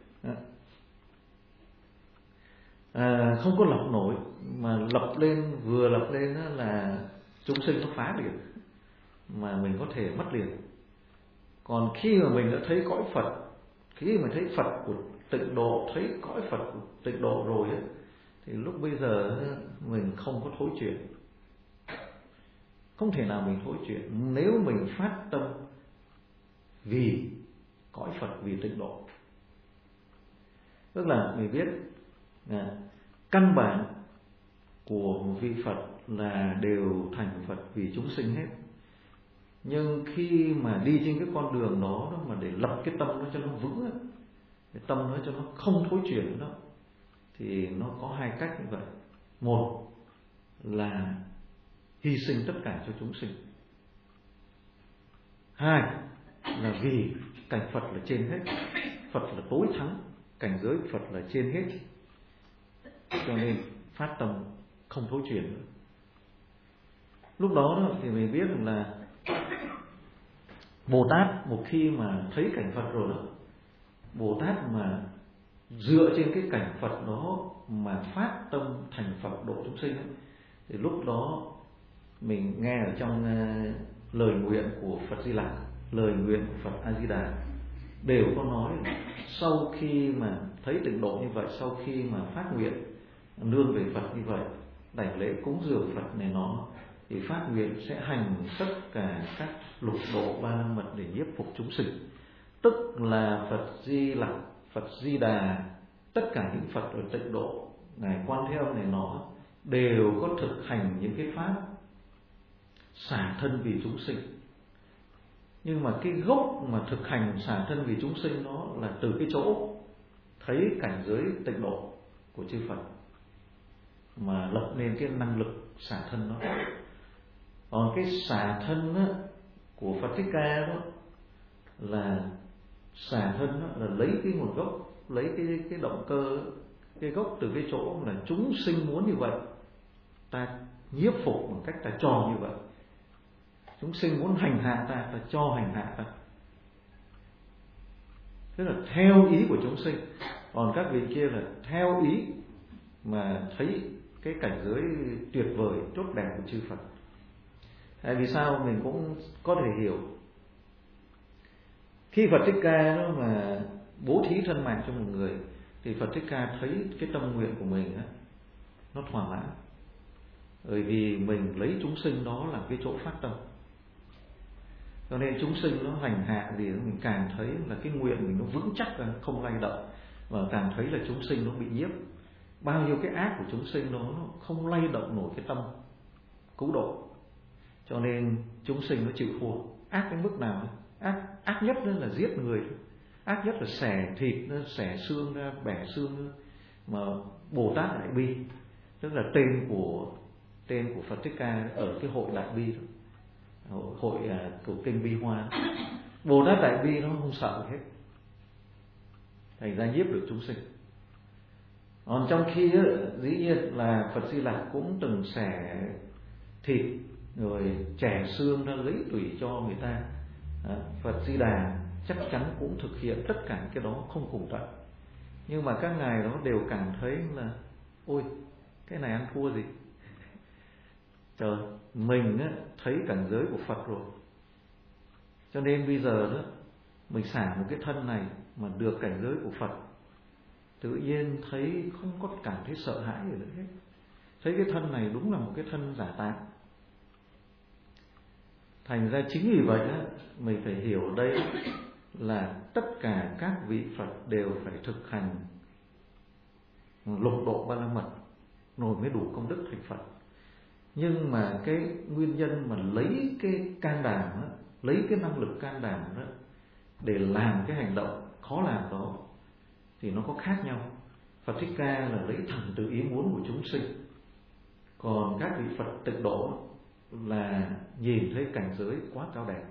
À, không có lập nổi, mà lập lên vừa lập lên là chúng sinh nó phá liền, mà mình có thể mất liền. Còn khi mà mình đã thấy cõi Phật, khi mà thấy Phật của tịnh độ, thấy cõi Phật của tịnh độ rồi ấy, thì lúc bây giờ mình không có thối chuyển, không thể nào mình thối chuyển nếu mình phát tâm vì cõi Phật, vì tịnh độ. Tức là mình biết à, căn bản của một vị Phật là đều thành Phật vì chúng sinh hết. Nhưng khi mà đi trên cái con đường đó, đó mà để lập cái tâm nó cho nó vững, cái tâm nó cho nó không thối chuyển đó, thì nó có hai cách như vậy. Một là hy sinh tất cả cho chúng sinh. Hai là vì cảnh Phật là trên hết, Phật là tối thắng, cảnh giới của Phật là trên hết, cho nên phát tâm không thối chuyển nữa. Lúc đó, đó thì mình biết là Bồ Tát một khi mà thấy cảnh Phật rồi đó, Bồ Tát mà dựa trên cái cảnh Phật đó mà phát tâm thành Phật độ chúng sinh ấy, thì lúc đó mình nghe ở trong uh, lời nguyện của Phật Di Lặc, lời nguyện của Phật A Di Đà đều có nói sau khi mà thấy tịnh độ như vậy, sau khi mà phát nguyện nương về Phật như vậy, đảnh lễ cúng dường Phật này nó, thì phát nguyện sẽ hành tất cả các lục độ ba la mật để nhiếp phục chúng sinh. Tức là Phật Di Lặc, Phật Di Đà, tất cả những Phật ở tịnh độ, ngài Quan Thế Âm này nó đều có thực hành những cái pháp xả thân vì chúng sinh. Nhưng mà cái gốc mà thực hành xả thân vì chúng sinh đó là từ cái chỗ thấy cảnh giới tịnh độ của chư Phật mà lập nên cái năng lực xả thân đó. Còn cái xả thân đó, của Phật Thích Ca đó là xả thân đó, là lấy cái nguồn gốc, lấy cái cái động cơ, cái gốc từ cái chỗ là chúng sinh muốn như vậy, ta nhiếp phục bằng cách ta cho như vậy. Chúng sinh muốn hành hạ ta, ta cho hành hạ ta. Tức là theo ý của chúng sinh. Còn các vị kia là theo ý mà thấy cái cảnh giới tuyệt vời, tốt đẹp của chư Phật. Tại vì sao mình cũng có thể hiểu, khi Phật Thích Ca đó mà bố thí thân mạng cho một người, thì Phật Thích Ca thấy cái tâm nguyện của mình đó, nó thỏa mãn. Bởi vì mình lấy chúng sinh đó làm cái chỗ phát tâm, cho nên chúng sinh nó hành hạ gì mình càng thấy là cái nguyện mình nó vững chắc, không lay động, và càng thấy là chúng sinh nó bị nhiếp. Bao nhiêu cái ác của chúng sinh đó nó không lay động nổi cái tâm cứu độ, cho nên chúng sinh nó chịu thua. Ác đến mức nào? Ác ác nhất đó là giết người, ác nhất là xẻ thịt, xẻ xương ra, bẻ xương ra. Mà Bồ Tát Đại Bi, tức là tên của tên của Phật Thích Ca ở cái hội Đại Bi đó, hội, hội của kinh Bi Hoa. Bồ Tát Đại Bi nó không sợ hết, thành ra nhiếp được chúng sinh. Còn trong khi đó, dĩ nhiên là Phật Di Lặc cũng từng xẻ thịt rồi chẻ xương ra lấy tủy cho người ta. Phật Di Đà chắc chắn cũng thực hiện tất cả cái đó không cùng tận. Nhưng mà các ngài đó đều cảm thấy là ôi, cái này ăn thua gì. Trời, mình á, thấy cảnh giới của Phật rồi, cho nên bây giờ đó mình xả một cái thân này mà được cảnh giới của Phật, tự nhiên thấy không có cảm thấy sợ hãi gì nữa hết. Thấy cái thân này đúng là một cái thân giả tạm. Thành ra chính vì vậy đó, mình phải hiểu ở đây là tất cả các vị Phật đều phải thực hành lục độ ba la mật rồi mới đủ công đức thành Phật. Nhưng mà cái nguyên nhân mà lấy cái can đảm đó, lấy cái năng lực can đảm đó để làm cái hành động khó làm đó thì nó có khác nhau. Phật Thích Ca là lấy thẳng từ ý muốn của chúng sinh, Còn các vị Phật tịnh độ là nhìn thấy cảnh giới quá cao đẹp.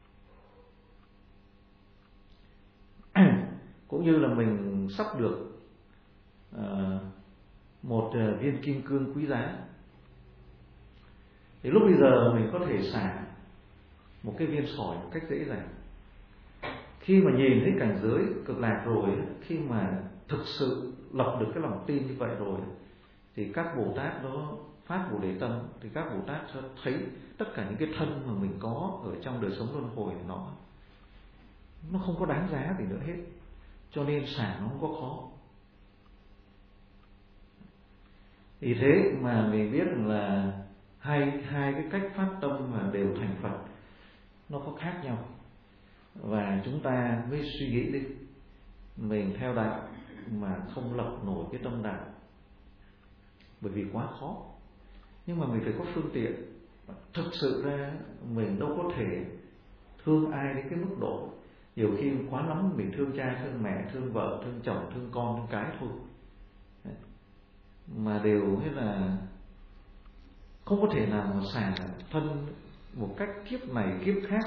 Cũng như là mình sắp được uh, một viên kim cương quý giá, thì lúc bây giờ mình có thể xả một cái viên sỏi một cách dễ dàng. Khi mà nhìn thấy cảnh giới cực lạc rồi, khi mà thực sự lập được cái lòng tin như vậy rồi, thì các Bồ Tát nó phát Bồ Đề Tâm, thì các Bồ Tát sẽ thấy tất cả những cái thân mà mình có ở trong đời sống luân hồi nó nó không có đáng giá gì nữa hết, cho nên xả nó không có khó. Vì thế mà mình biết là hai hai cái cách phát tâm mà đều thành Phật nó có khác nhau, và chúng ta mới suy nghĩ đi, mình theo đạo mà không lập nổi cái tâm đạo bởi vì quá khó. Nhưng mà mình phải có phương tiện. Thực sự ra mình đâu có thể thương ai đến cái mức độ, nhiều khi quá lắm mình thương cha, thương mẹ, thương vợ, thương chồng, thương con, thương cái thôi, mà đều hay là không có thể nào mà xả thân một cách kiếp này kiếp khác.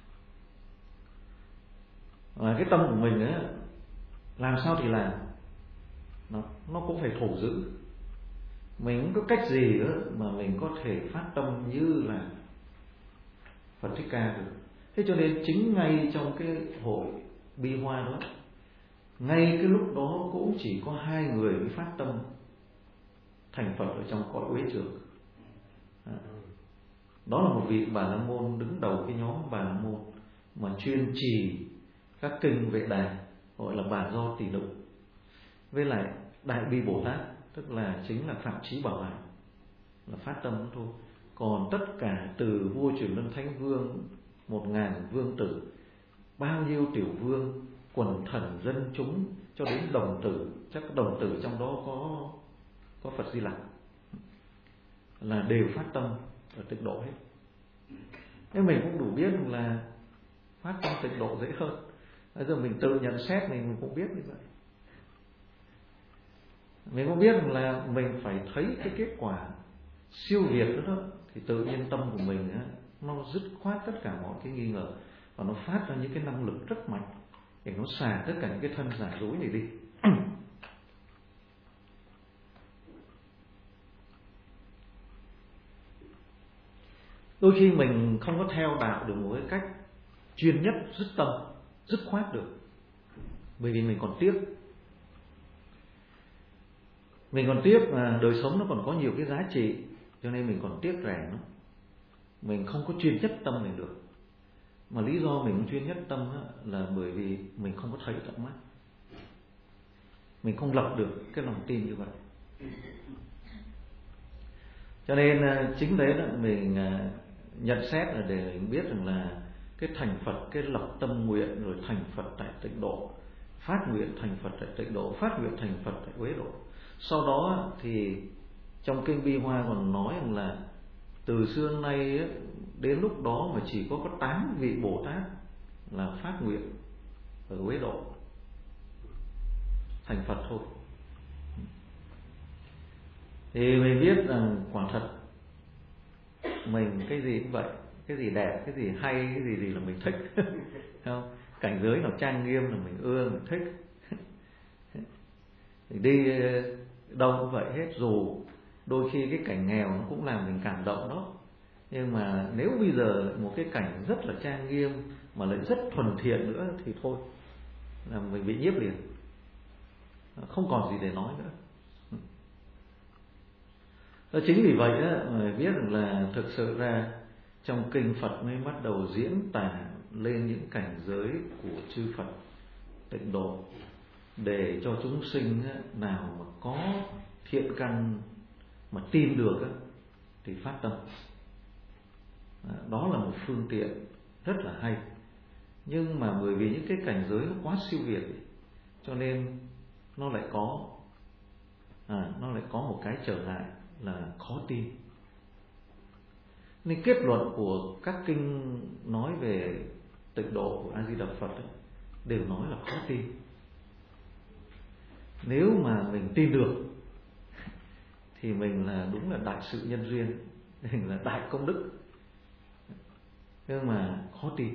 Và cái tâm của mình ấy, làm sao thì làm, nó, nó cũng phải thổ giữ. Mình không có cách gì nữa mà mình có thể phát tâm như là Phật Thích Ca được. Thế cho nên chính ngay trong cái hội bi hoa đó, ngay cái lúc đó cũng chỉ có hai người mới phát tâm thành Phật ở trong cõi Uế Trường. Đó là một vị Bà La Môn đứng đầu cái nhóm Bà La Môn mà chuyên trì các kinh Vệ Đà, gọi là Bà Do Tỷ Lục, với lại Đại Bi Bồ Tát, tức là chính là Phạm Chí Bảo Hải, là phát tâm thôi. Còn tất cả từ vua Chuyển Luân Thánh Vương, một ngàn vương tử, bao nhiêu tiểu vương, quần thần dân chúng, cho đến đồng tử, chắc đồng tử trong đó có có Phật Di Lặc, là đều phát tâm ở tịnh độ hết. Nên mình cũng đủ biết là phát tâm tịnh độ dễ hơn. Bây giờ mình tự nhận xét mình, mình cũng biết như vậy. Mình cũng biết là mình phải thấy cái kết quả siêu việt đó, đó thì tự nhiên tâm của mình á, nó dứt khoát tất cả mọi cái nghi ngờ, và nó phát ra những cái năng lực rất mạnh để nó xả tất cả những cái thân giả dối này đi. Đôi khi mình không có theo đạo được một cái cách chuyên nhất, dứt tâm, dứt khoát được, bởi vì mình còn tiếc. Mình còn tiếc là đời sống nó còn có nhiều cái giá trị, cho nên mình còn tiếc rẻ nó. Mình không có chuyên nhất tâm này được. Mà lý do mình không chuyên nhất tâm là bởi vì mình không có thấy tận mắt, mình không lập được cái lòng tin như vậy. Cho nên chính đấy đó mình nhận xét là để mình biết rằng là cái thành Phật, cái lập tâm nguyện rồi thành Phật tại tịnh độ, phát nguyện thành Phật tại tịnh độ, phát nguyện thành Phật tại Uế độ. Sau đó thì trong kinh Bi Hoa còn nói rằng là từ xưa nay đến lúc đó mà chỉ có có tám vị Bồ Tát là phát nguyện ở Uế độ thành Phật thôi. Thì mình biết rằng quả thật mình cái gì cũng vậy, cái gì đẹp, cái gì hay, cái gì gì là mình thích. Không? Cảnh giới nào trang nghiêm là mình ưa, mình thích. Thì đi đâu cũng vậy hết, dù đôi khi cái cảnh nghèo nó cũng làm mình cảm động đó, nhưng mà nếu bây giờ một cái cảnh rất là trang nghiêm mà lại rất thuần thiện nữa thì thôi là mình bị nhiếp liền, không còn gì để nói nữa. Đó, chính vì vậy đó, mình biết rằng là thực sự ra trong kinh Phật mới bắt đầu diễn tả lên những cảnh giới của chư Phật tịnh độ, để cho chúng sinh nào mà có thiện căn mà tin được thì phát tâm. Đó là một phương tiện rất là hay. Nhưng mà bởi vì những cái cảnh giới nó quá siêu việt, cho nên nó lại có à, nó lại có một cái trở ngại là khó tin. Nên kết luận của các kinh nói về tịnh độ của A Di Đà Phật ấy, đều nói là khó tin. Nếu mà mình tin được thì mình là đúng là đại sự nhân duyên, mình là đại công đức. Nhưng mà khó tin,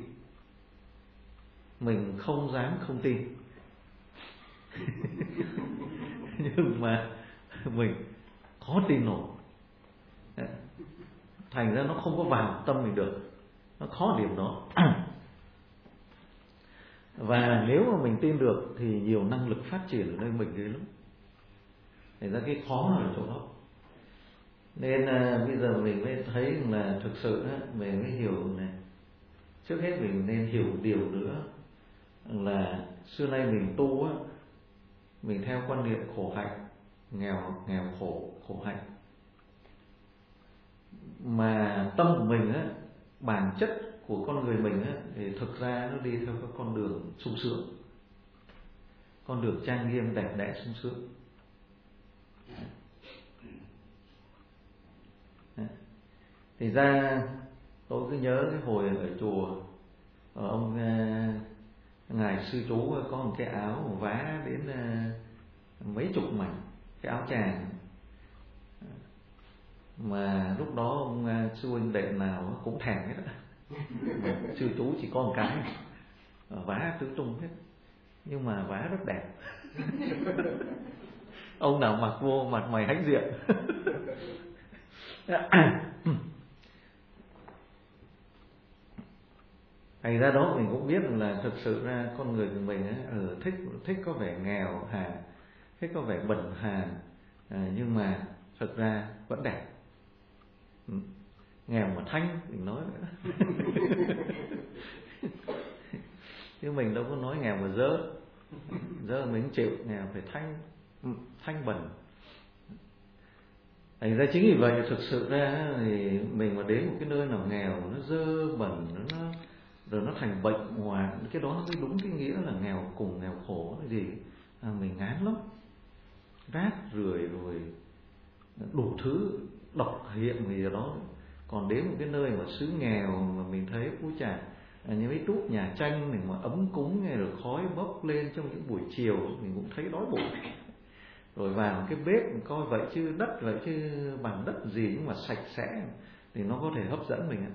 mình không dám không tin. Nhưng mà mình khó tin nổi, thành ra nó không có vào tâm mình được, nó khó điểm đó. Và nếu mà mình tin được thì nhiều năng lực phát triển ở nơi mình ghê lắm. Thành ra cái khó là ở chỗ đó. Nên à, bây giờ mình mới thấy là thực sự á, mình mới hiểu này. Trước hết mình nên hiểu điều nữa là xưa nay mình tu á, mình theo quan niệm khổ hạnh, nghèo nghèo khổ, khổ hạnh. Mà tâm của mình á, bản chất của con người mình á, thì thực ra nó đi theo các con đường sung sướng, con đường trang nghiêm đẹp đẽ sung sướng. Thì ra tôi cứ nhớ cái hồi ở chùa, ông ngài sư chú có một cái áo vá đến mấy chục mảnh, cái áo chàng, mà lúc đó ông sư huynh đệ nào cũng thèm hết á. Sư chú chỉ có một cái vá tứ tung hết, nhưng mà vá rất đẹp. Ông nào mặc vô mặt mày hãnh diện. Thành ra đó mình cũng biết là thực sự ra con người của mình ấy, ở thích thích có vẻ nghèo hèn, thích có vẻ bẩn hàn, à, nhưng mà thực ra vẫn đẹp. Ừ. Nghèo mà thanh mình nói nữa. Chứ mình đâu có nói nghèo mà dơ, dơ mình chịu, nghèo phải thanh, thanh bẩn. Thành ra chính vì vậy thực sự ra thì mình mà đến một cái nơi nào nghèo nó dơ bẩn, nó rồi nó thành bệnh hoạn, cái đó nó mới đúng cái nghĩa là nghèo cùng nghèo khổ cái gì. À, mình ngán lắm, rác rưởi rồi đủ thứ độc hiện gì đó. Còn đến một cái nơi mà xứ nghèo mà mình thấy úi chà, như mấy túp nhà tranh mình mà ấm cúng nghe, rồi khói bốc lên trong những buổi chiều mình cũng thấy đói bụng. Rồi vào cái bếp mình coi vậy chứ đất vậy chứ bằng đất gì nhưng mà sạch sẽ thì nó có thể hấp dẫn mình ạ.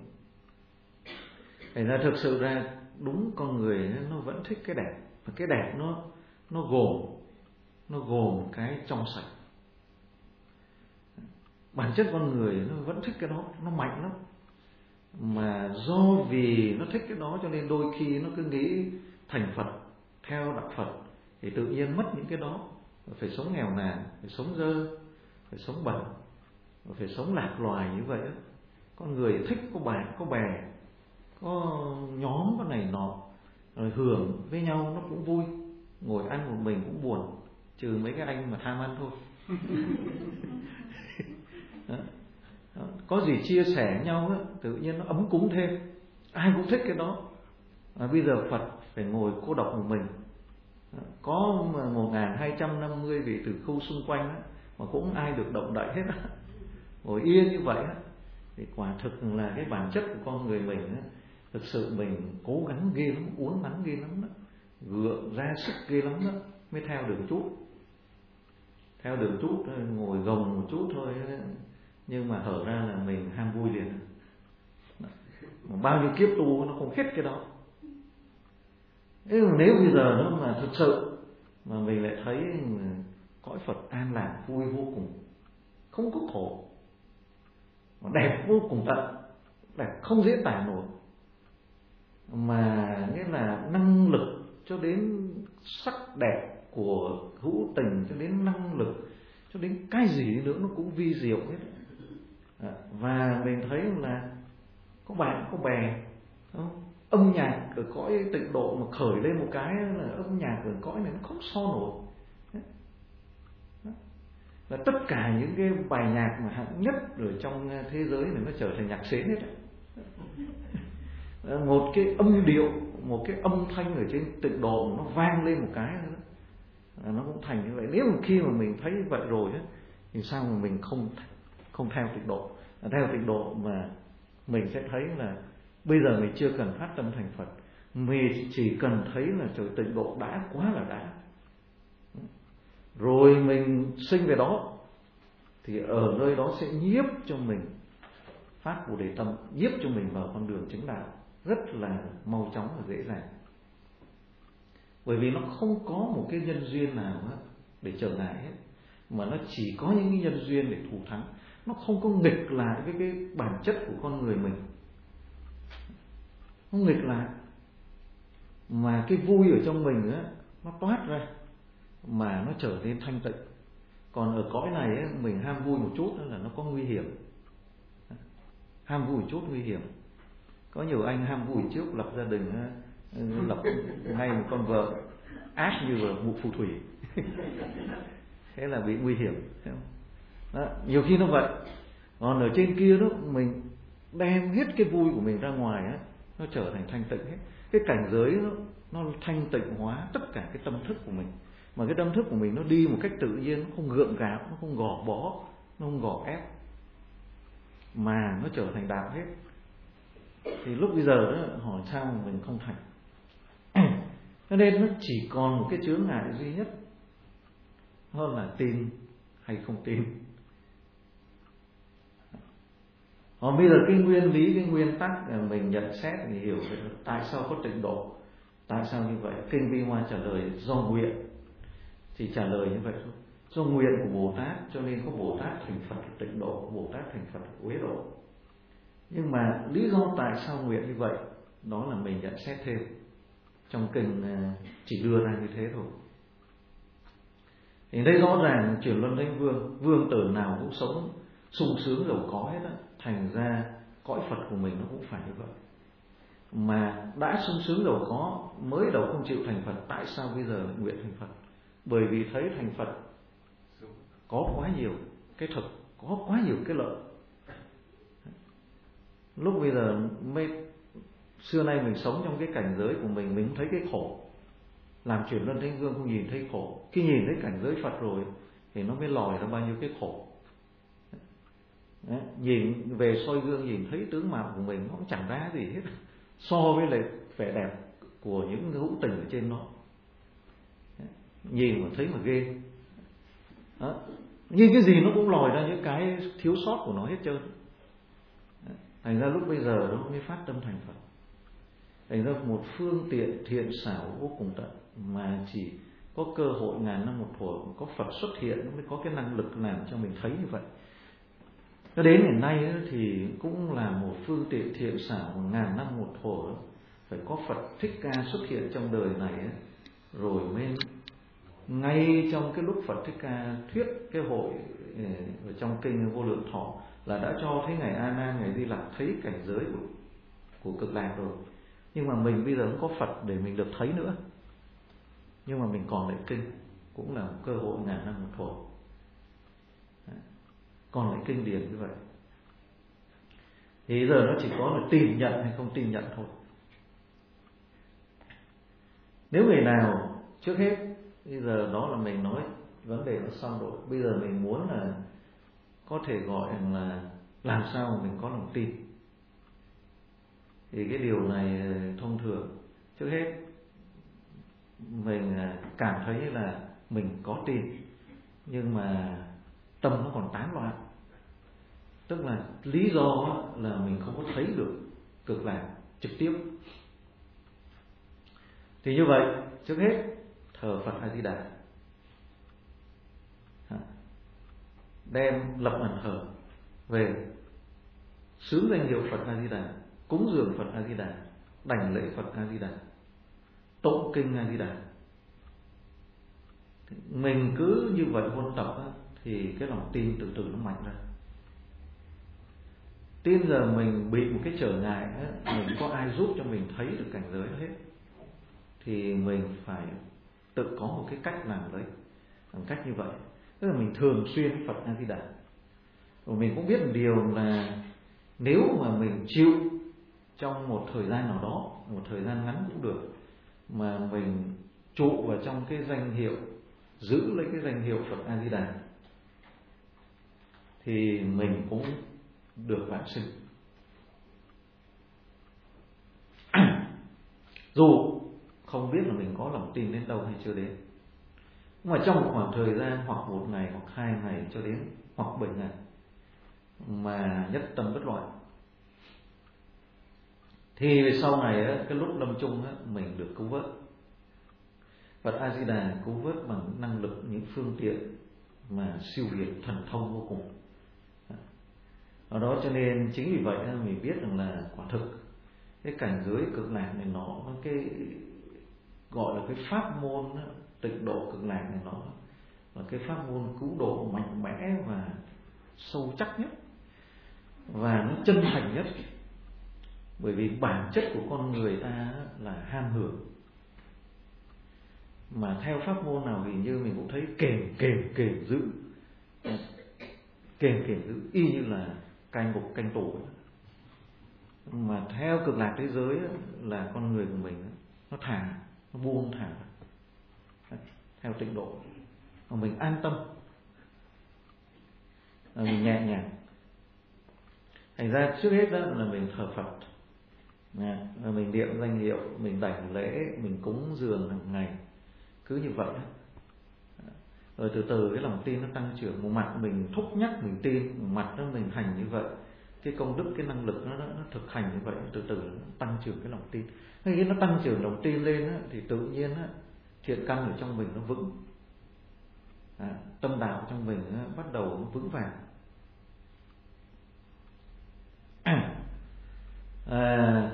Thành ra thực sự ra đúng con người nó vẫn thích cái đẹp, và cái đẹp nó nó gồm nó gồm cái trong sạch. Bản chất con người nó vẫn thích cái đó, nó mạnh lắm. Mà do vì nó thích cái đó cho nên đôi khi nó cứ nghĩ thành Phật, theo đạo Phật thì tự nhiên mất những cái đó. Phải sống nghèo nàn, phải sống dơ, phải sống bẩn, phải sống lạc loài như vậy đó. Con người thích có bạn, có bè, có nhóm, có này nọ, rồi hưởng với nhau nó cũng vui. Ngồi ăn một mình cũng buồn, trừ mấy cái anh mà tham ăn thôi. Đó. Đó. Có gì chia sẻ nhau đó, tự nhiên nó ấm cúng thêm. Ai cũng thích cái đó. À, bây giờ Phật phải ngồi cô độc một mình. Có một nghìn hai trăm năm mươi vị tử khu xung quanh đó, mà cũng ai được động đậy hết đó. Ngồi yên như vậy đó. Thì quả thực là cái bản chất của con người mình đó, thực sự mình cố gắng ghê lắm, uốn nắn ghê lắm đó, gượng ra sức ghê lắm đó, mới theo được chút. Theo được chút, ngồi gồng một chút thôi, nhưng mà thở ra là mình ham vui liền. Bao nhiêu kiếp tu nó không hết cái đó. Nếu bây giờ nó mà thực sự mà mình lại thấy cõi Phật an lạc vui vô cùng, không có khổ, mà đẹp vô cùng tận, đẹp không diễn tả nổi, mà nghĩa là năng lực cho đến sắc đẹp của hữu tình, cho đến năng lực, cho đến cái gì nữa nó cũng vi diệu hết. Và mình thấy là có bạn có bè, không? Âm nhạc ở cõi tịnh độ mà khởi lên một cái là âm nhạc ở cõi này nó không so nổi. Và tất cả những cái bài nhạc mà hạng nhất ở trong thế giới này nó trở thành nhạc xến hết. Một cái âm điệu, một cái âm thanh ở trên tịnh độ nó vang lên một cái nữa, nó cũng thành như vậy. Nếu mà khi mà mình thấy vậy rồi ấy, thì sao mà mình không không theo tịnh độ? Theo tịnh độ mà mình sẽ thấy là bây giờ mình chưa cần phát tâm thành Phật, mình chỉ cần thấy là trời tịnh độ đã quá là đã, rồi mình sinh về đó, thì ở nơi đó sẽ nhiếp cho mình phát Bồ Đề tâm, nhiếp cho mình vào con đường chứng đạo rất là mau chóng và dễ dàng. Bởi vì nó không có một cái nhân duyên nào để trở ngại hết, mà nó chỉ có những cái nhân duyên để thủ thắng. Nó không có nghịch lại với cái bản chất của con người mình, không nghịch lại, mà cái vui ở trong mình á, nó toát ra mà nó trở nên thanh tịnh. Còn ở cõi này ấy, mình ham vui một chút là nó có nguy hiểm. Ham vui một chút nguy hiểm. Có nhiều anh ham vui trước lập gia đình, lập ngay một con vợ ác như là một phù thủy. Thế là bị nguy hiểm. Đó, nhiều khi nó vậy. Còn ở trên kia đó, mình đem hết cái vui của mình ra ngoài á, nó trở thành thanh tịnh hết. Cái cảnh giới nó, nó thanh tịnh hóa tất cả cái tâm thức của mình. Mà cái tâm thức của mình nó đi một cách tự nhiên, nó không gượng gạo, nó không gò bó, nó không gò ép, mà nó trở thành đạo hết. Thì lúc bây giờ đó, hỏi sao mà mình không thành. Cho nên nó chỉ còn một cái chướng ngại duy nhất, hơn là tin hay không tin. Còn bây giờ cái nguyên lý, cái nguyên tắc mình nhận xét, mình hiểu về tại sao có tịnh độ, tại sao như vậy. Kinh Vi Hoa trả lời do nguyện, thì trả lời như vậy thôi. Do nguyện của Bồ Tát cho nên có Bồ Tát thành Phật tịnh độ, Bồ Tát thành Phật uế độ. Nhưng mà lý do tại sao nguyện như vậy, đó là mình nhận xét thêm. Trong kinh chỉ đưa ra như thế thôi. Thì đây rõ ràng chuyển luân thánh vương, vương tử nào cũng sống sung sướng giàu có hết á, thành ra cõi Phật của mình nó cũng phải như vậy. Mà đã sung sướng giàu có, mới đầu không chịu thành Phật, tại sao bây giờ lại nguyện thành Phật? Bởi vì thấy thành Phật có quá nhiều cái thực, có quá nhiều cái lợi. Lúc bây giờ mới, xưa nay mình sống trong cái cảnh giới của mình, mình thấy cái khổ. Làm chuyển luân thánh vương không nhìn thấy khổ. Khi nhìn thấy cảnh giới Phật rồi thì nó mới lòi ra bao nhiêu cái khổ. Đấy, nhìn về soi gương nhìn thấy tướng mạo của mình nó cũng chẳng ra gì hết so với lại vẻ đẹp của những hữu tình ở trên nó. Đấy, nhìn mà thấy mà ghê. Đó, nhìn cái gì nó cũng lòi ra những cái thiếu sót của nó hết trơn. Đấy, thành ra lúc bây giờ nó mới phát tâm thành Phật. Thành ra một phương tiện thiện xảo vô cùng tận, mà chỉ có cơ hội ngàn năm một thuở, có Phật xuất hiện nó mới có cái năng lực làm cho mình thấy như vậy. Cho đến ngày nay thì cũng là một phương tiện thiện xảo ngàn năm một thuở, phải có Phật Thích Ca xuất hiện trong đời này ấy, rồi mới ngay trong cái lúc Phật Thích Ca thuyết cái hội ở trong kinh Vô Lượng Thọ là đã cho thấy ngài A Nan, ngài Di Lặc thấy cảnh giới của, của cực lạc rồi. Nhưng mà mình bây giờ không có Phật để mình được thấy nữa, nhưng mà mình còn lại kinh, cũng là một cơ hội ngàn năm một thuở. Còn lại kinh điển như vậy. Thì giờ nó chỉ có là tin nhận hay không tin nhận thôi. Nếu người nào trước hết, bây giờ đó là mình nói vấn đề nó xong rồi. Bây giờ mình muốn là có thể gọi là làm sao mà mình có lòng tin. Thì cái điều này thông thường trước hết mình cảm thấy là mình có tin, nhưng mà tâm nó còn tán loạn. Tức là lý do là mình không có thấy được cực lạc trực tiếp. Thì như vậy trước hết thờ Phật A Di Đà, đem lập bàn thờ về, xướng danh hiệu Phật A Di Đà, cúng dường Phật A Di Đà, đảnh lễ Phật A Di Đà, tụng kinh A Di Đà. Mình cứ như vậy huân tập á, thì cái lòng tin từ từ nó mạnh ra. Tin giờ mình bị một cái trở ngại á, mình có ai giúp cho mình thấy được cảnh giới hết, thì mình phải tự có một cái cách làm đấy, bằng cách như vậy. Tức là mình thường xuyên Phật A Di Đà. Và mình cũng biết một điều là nếu mà mình chịu trong một thời gian nào đó, một thời gian ngắn cũng được, mà mình trụ vào trong cái danh hiệu, giữ lấy cái danh hiệu Phật A Di Đà, thì mình cũng được vãng sinh. Dù không biết là mình có lòng tin đến đâu hay chưa đến, nhưng mà trong một khoảng thời gian hoặc một ngày hoặc hai ngày cho đến hoặc bảy ngày mà nhất tâm bất loạn. Thì về sau này á, cái lúc lâm chung á, mình được cứu vớt. Phật A Di Đà cứu vớt bằng năng lực, những phương tiện mà siêu việt thần thông vô cùng. Ở đó cho nên chính vì vậy mình biết rằng là quả thực cái cảnh giới cực lạc này nó cái gọi là cái pháp môn tịnh độ cực lạc này, nó là cái pháp môn cứu độ mạnh mẽ và sâu chắc nhất, và nó chân thành nhất. Bởi vì bản chất của con người ta là ham hưởng, mà theo pháp môn nào thì như mình cũng thấy kềm kềm kềm giữ, kềm kềm giữ y như là cai ngục canh tù ấy. Mà theo cực lạc thế giới là con người của mình nó thả, nó buông thả theo tịnh độ, mà mình an tâm, mình nhẹ nhàng. Thành ra trước hết đó là mình thờ Phật, là mình niệm danh hiệu, mình đảnh lễ, mình cúng dường hàng ngày, cứ như vậy đó. Rồi từ từ cái lòng tin nó tăng trưởng. Một mặt mình thúc nhắc mình tin, một mặt đó mình hành như vậy, cái công đức, cái năng lực nó, nó, nó thực hành như vậy, từ từ nó tăng trưởng cái lòng tin. Khi nó tăng trưởng lòng tin lên á, thì tự nhiên á, thiện căn ở trong mình nó vững, à, tâm đạo trong mình á, bắt đầu nó vững vàng. À, à,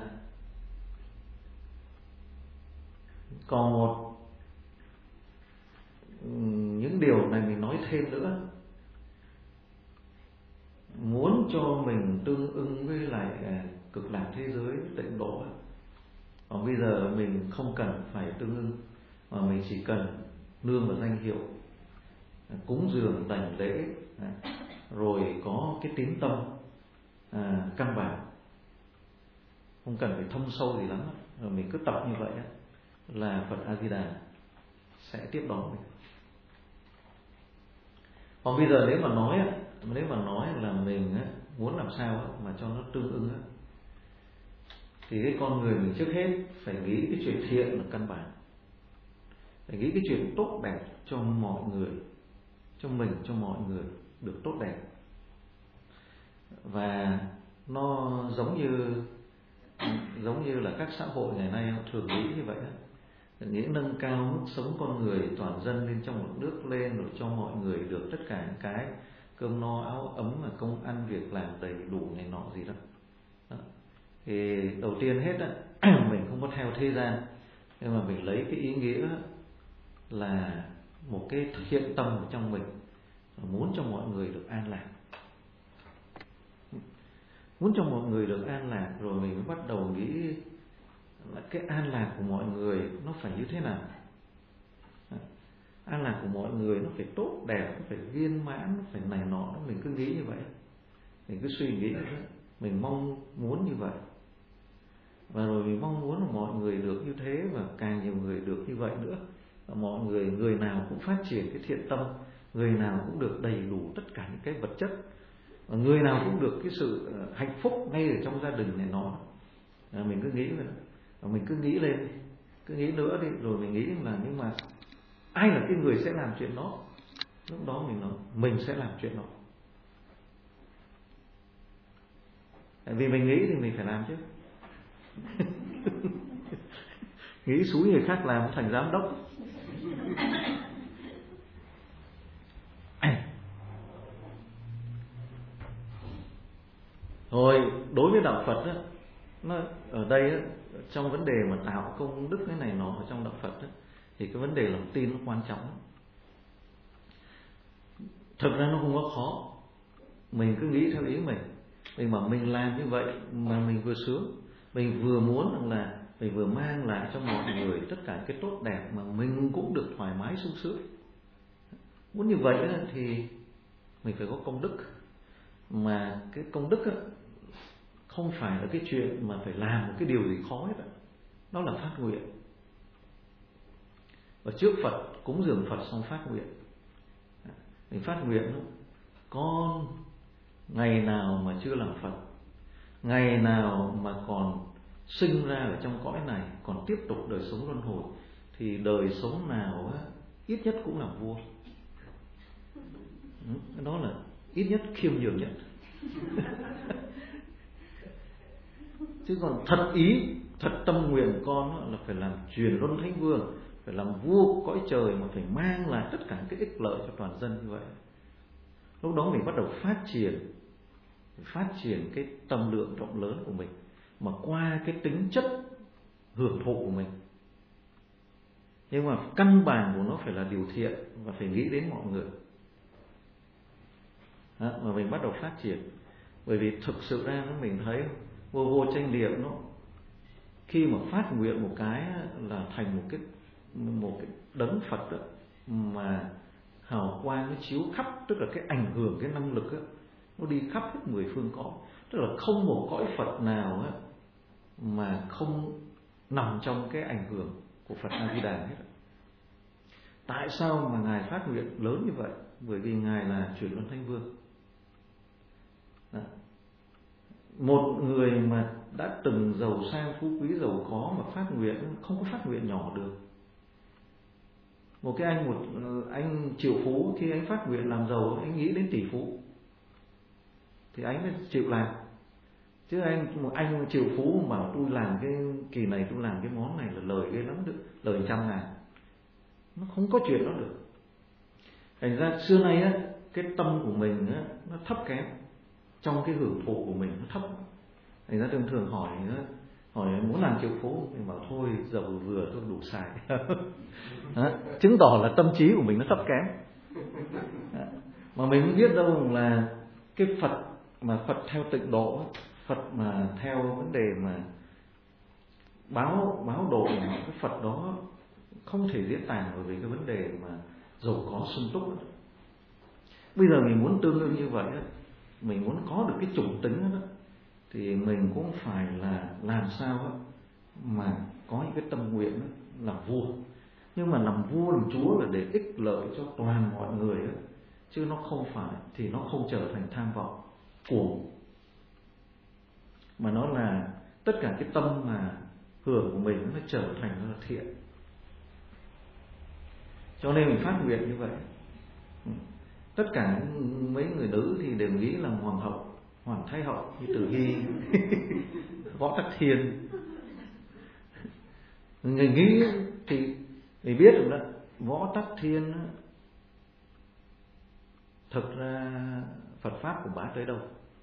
còn một những điều này mình nói thêm nữa, muốn cho mình tương ưng với lại cực lạc thế giới tịnh độ. Còn bây giờ mình không cần phải tương ưng, mà mình chỉ cần nương vào danh hiệu, cúng dường đảnh lễ, rồi có cái tín tâm à, căn bản, không cần phải thâm sâu gì lắm, rồi mình cứ tập như vậy là Phật A Di Đà sẽ tiếp đón mình. Còn bây giờ nếu mà nói nếu mà nói là mình muốn làm sao mà cho nó tương ưng, thì cái con người mình trước hết phải nghĩ cái chuyện thiện là căn bản, phải nghĩ cái chuyện tốt đẹp cho mọi người, cho mình, cho mọi người được tốt đẹp. Và nó giống như giống như là các xã hội ngày nay họ thường nghĩ như vậy đó, nghĩ nâng cao mức sống con người toàn dân lên trong một nước lên, rồi cho mọi người được tất cả những cái cơm no áo ấm, mà công ăn việc làm đầy đủ này nọ gì đó. Đó. Thì đầu tiên hết á, mình không có theo thế gian, nhưng mà mình lấy cái ý nghĩa là một cái thiện tâm ở trong mình, muốn cho mọi người được an lạc, muốn cho mọi người được an lạc, rồi mình mới bắt đầu nghĩ là cái an lạc của mọi người nó phải như thế nào. An lạc của mọi người nó phải tốt đẹp, nó phải viên mãn, nó phải này nọ. Mình cứ nghĩ như vậy, mình cứ suy nghĩ như vậy, mình mong muốn như vậy, và rồi mình mong muốn là mọi người được như thế, và càng nhiều người được như vậy nữa. Và mọi người, người nào cũng phát triển cái thiện tâm, người nào cũng được đầy đủ tất cả những cái vật chất, và người nào cũng được cái sự hạnh phúc ngay ở trong gia đình này nọ. Mình cứ nghĩ vậy đó. Và mình cứ nghĩ lên, cứ nghĩ nữa đi, rồi mình nghĩ là nhưng mà ai là cái người sẽ làm chuyện đó? Lúc đó mình nói mình sẽ làm chuyện đó. Tại vì mình nghĩ thì mình phải làm chứ. Nghĩ xúi người khác làm thành giám đốc. Rồi đối với đạo Phật đó, nó ở đây đó, trong vấn đề mà tạo công đức cái này nọ ở trong đạo Phật đó, thì cái vấn đề lòng tin nó quan trọng. Thực ra nó không có khó, mình cứ nghĩ theo ý mình, mình mà mình làm như vậy mà mình vừa sướng, mình vừa muốn rằng là mình vừa mang lại cho mọi người tất cả cái tốt đẹp, mà mình cũng được thoải mái sung sướng. Muốn như vậy đó, thì mình phải có công đức. Mà cái công đức đó, không phải là cái chuyện mà phải làm một cái điều gì khó hết đó. Đó là phát nguyện. Và trước Phật, cúng dường Phật xong phát nguyện. Mình phát nguyện đó, con ngày nào mà chưa làm Phật, ngày nào mà còn sinh ra ở trong cõi này, còn tiếp tục đời sống luân hồi, thì đời sống nào á, ít nhất cũng làm vua. Đó là ít nhất khiêm nhường nhất. Chứ còn thật ý, thật tâm nguyện của con là phải làm truyền luân thánh vương, phải làm vua của cõi trời, mà phải mang lại tất cả cái ích lợi cho toàn dân như vậy. Lúc đó mình bắt đầu phát triển phát triển cái tâm lượng rộng lớn của mình, mà qua cái tính chất hưởng thụ của mình. Nhưng mà căn bản của nó phải là điều thiện và phải nghĩ đến mọi người. Đó, mà mình bắt đầu phát triển. Bởi vì thực sự ra mình thấy vô vô tranh điệp nó khi mà phát nguyện một cái là thành một cái một cái đấng Phật đó, mà hào quang nó chiếu khắp, tức là cái ảnh hưởng, cái năng lực đó, nó đi khắp hết mười phương cõi. Tức là không một cõi Phật nào á mà không nằm trong cái ảnh hưởng của Phật A Di Đà hết. Tại sao mà Ngài phát nguyện lớn như vậy? Bởi vì Ngài là chuyển luân thánh vương. Đó. Một người mà đã từng giàu sang phú quý giàu có mà phát nguyện, không có phát nguyện nhỏ được. Một cái anh một anh triệu phú, khi anh phát nguyện làm giàu, anh nghĩ đến tỷ phú thì anh mới chịu làm. Chứ anh một anh triệu phú mà tôi làm cái kỳ này, tôi làm cái món này là lời ghê lắm, được lời trăm ngàn, nó không có chuyện đó được. Thành ra xưa nay á, cái tâm của mình á, nó thấp kém trong cái hưởng thụ của mình, nó thấp. Thành ra thường thường hỏi á, hỏi muốn làm triệu phú, mình bảo thôi giàu vừa thôi đủ xài. Đó, chứng tỏ là tâm trí của mình nó thấp kém. Đó. Mà mình không biết đâu là cái Phật mà Phật theo tịnh độ, Phật mà theo vấn đề mà báo báo độ, cái Phật đó không thể diễn tả bởi vì cái vấn đề mà giàu có sung túc đó. Bây giờ mình muốn tương đương như vậy đó, mình muốn có được cái chủng tính đó, thì mình cũng phải là làm sao đó mà có những cái tâm nguyện đó, làm vua. Nhưng mà làm vua làm chúa là để ích lợi cho toàn mọi người đó, chứ nó không phải, thì nó không trở thành tham vọng cuồng, mà nó là tất cả cái tâm mà hưởng của mình nó trở thành nó là thiện. Cho nên mình phát nguyện như vậy. Tất cả mấy người nữ thì đều nghĩ là hoàng hậu, hoàng thái hậu như Tử Hy, Võ Tắc Thiên. Người nghĩ thì mình biết được đó, Võ Tắc Thiên thực ra Phật pháp của bá tới đâu,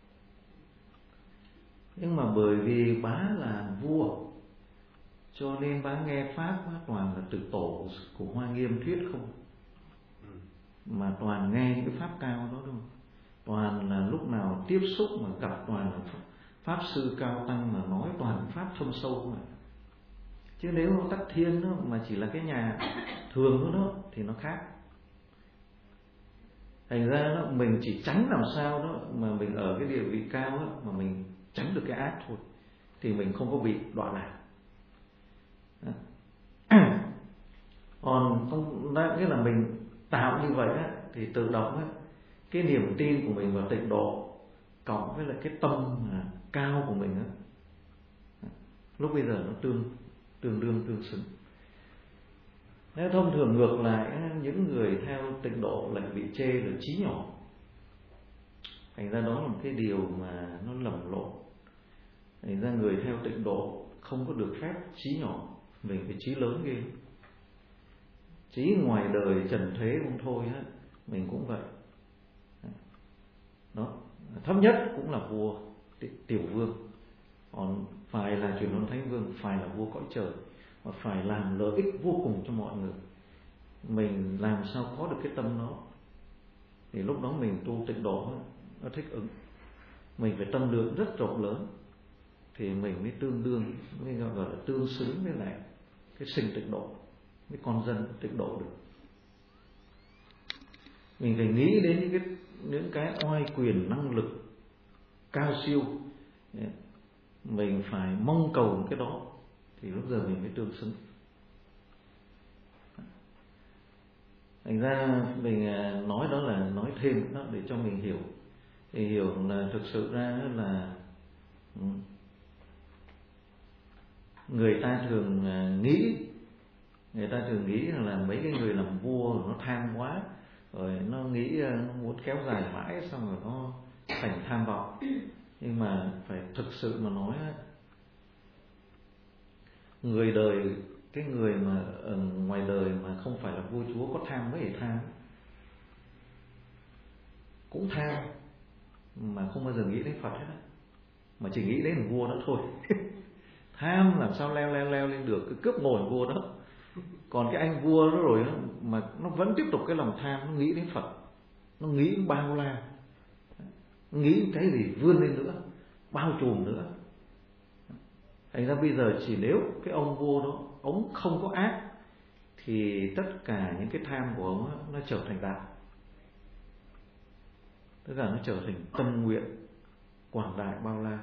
nhưng mà bởi vì bá là vua cho nên bá nghe pháp toàn là từ tổ của Hoa Nghiêm thuyết không, mà toàn nghe những cái pháp cao đó đâu, toàn là lúc nào tiếp xúc mà gặp toàn là pháp sư cao tăng mà nói toàn pháp thâm sâu mà. Chứ nếu Tắc Thiên đó mà chỉ là cái nhà thường đó, đó thì nó khác. Thành ra đó, mình chỉ tránh làm sao đó mà mình ở cái địa vị cao đó, mà mình tránh được cái ác thôi, thì mình không có bị đọa lạc. Còn không, nghĩa là mình tạo như vậy á, thì tự động á, cái niềm tin của mình vào tịnh độ cộng với lại cái tâm cao của mình á, lúc bây giờ nó tương tương đương tương xứng. Nếu thông thường ngược lại, những người theo tịnh độ lại bị chê là trí nhỏ. Thành ra đó là một cái điều mà nó lầm lộn. Thành ra người theo tịnh độ không có được phép trí nhỏ, mình phải trí lớn ghê. Trí ngoài đời trần thế không thôi á, mình cũng vậy. Đó, thấp nhất cũng là vua, tiểu vương. Còn phải là chuyển luân thánh vương, phải là vua cõi trời, mà phải làm lợi ích vô cùng cho mọi người. Mình làm sao có được cái tâm đó, thì lúc đó mình tu tịnh độ nó thích ứng. Mình phải tâm lượng rất rộng lớn, thì mình mới tương đương, mới gọi là tương xứng với lại cái sinh tịnh độ, với con dân tịnh độ được. Mình phải nghĩ đến những cái những cái oai quyền năng lực cao siêu, mình phải mong cầu cái đó, thì lúc giờ mình mới tương xứng. Thành ra mình nói đó là nói thêm đó để cho mình hiểu, thì hiểu là thực sự ra là người ta thường nghĩ người ta thường nghĩ là mấy cái người làm vua nó tham quá, rồi nó nghĩ nó muốn kéo dài mãi, xong rồi nó thành tham vọng. Nhưng mà phải thực sự mà nói, người đời, cái người mà ở ngoài đời mà không phải là vua chúa có tham mấy thì tham, cũng tham mà không bao giờ nghĩ đến Phật hết á, mà chỉ nghĩ đến vua đó thôi. Tham làm sao leo leo leo lên được, cứ cướp ngồi vua đó. Còn cái anh vua đó rồi đó, mà nó vẫn tiếp tục cái lòng tham, nó nghĩ đến Phật, nó nghĩ bao la, nghĩ cái gì vươn lên nữa, bao trùm nữa. Thành ra bây giờ chỉ nếu cái ông vua đó ông không có ác thì tất cả những cái tham của ông đó, nó trở thành đạo, tất cả nó trở thành tâm nguyện quảng đại bao la.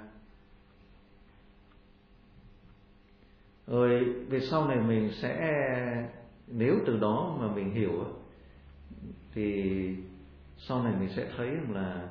Rồi về sau này mình sẽ, nếu từ đó mà mình hiểu thì sau này mình sẽ thấy là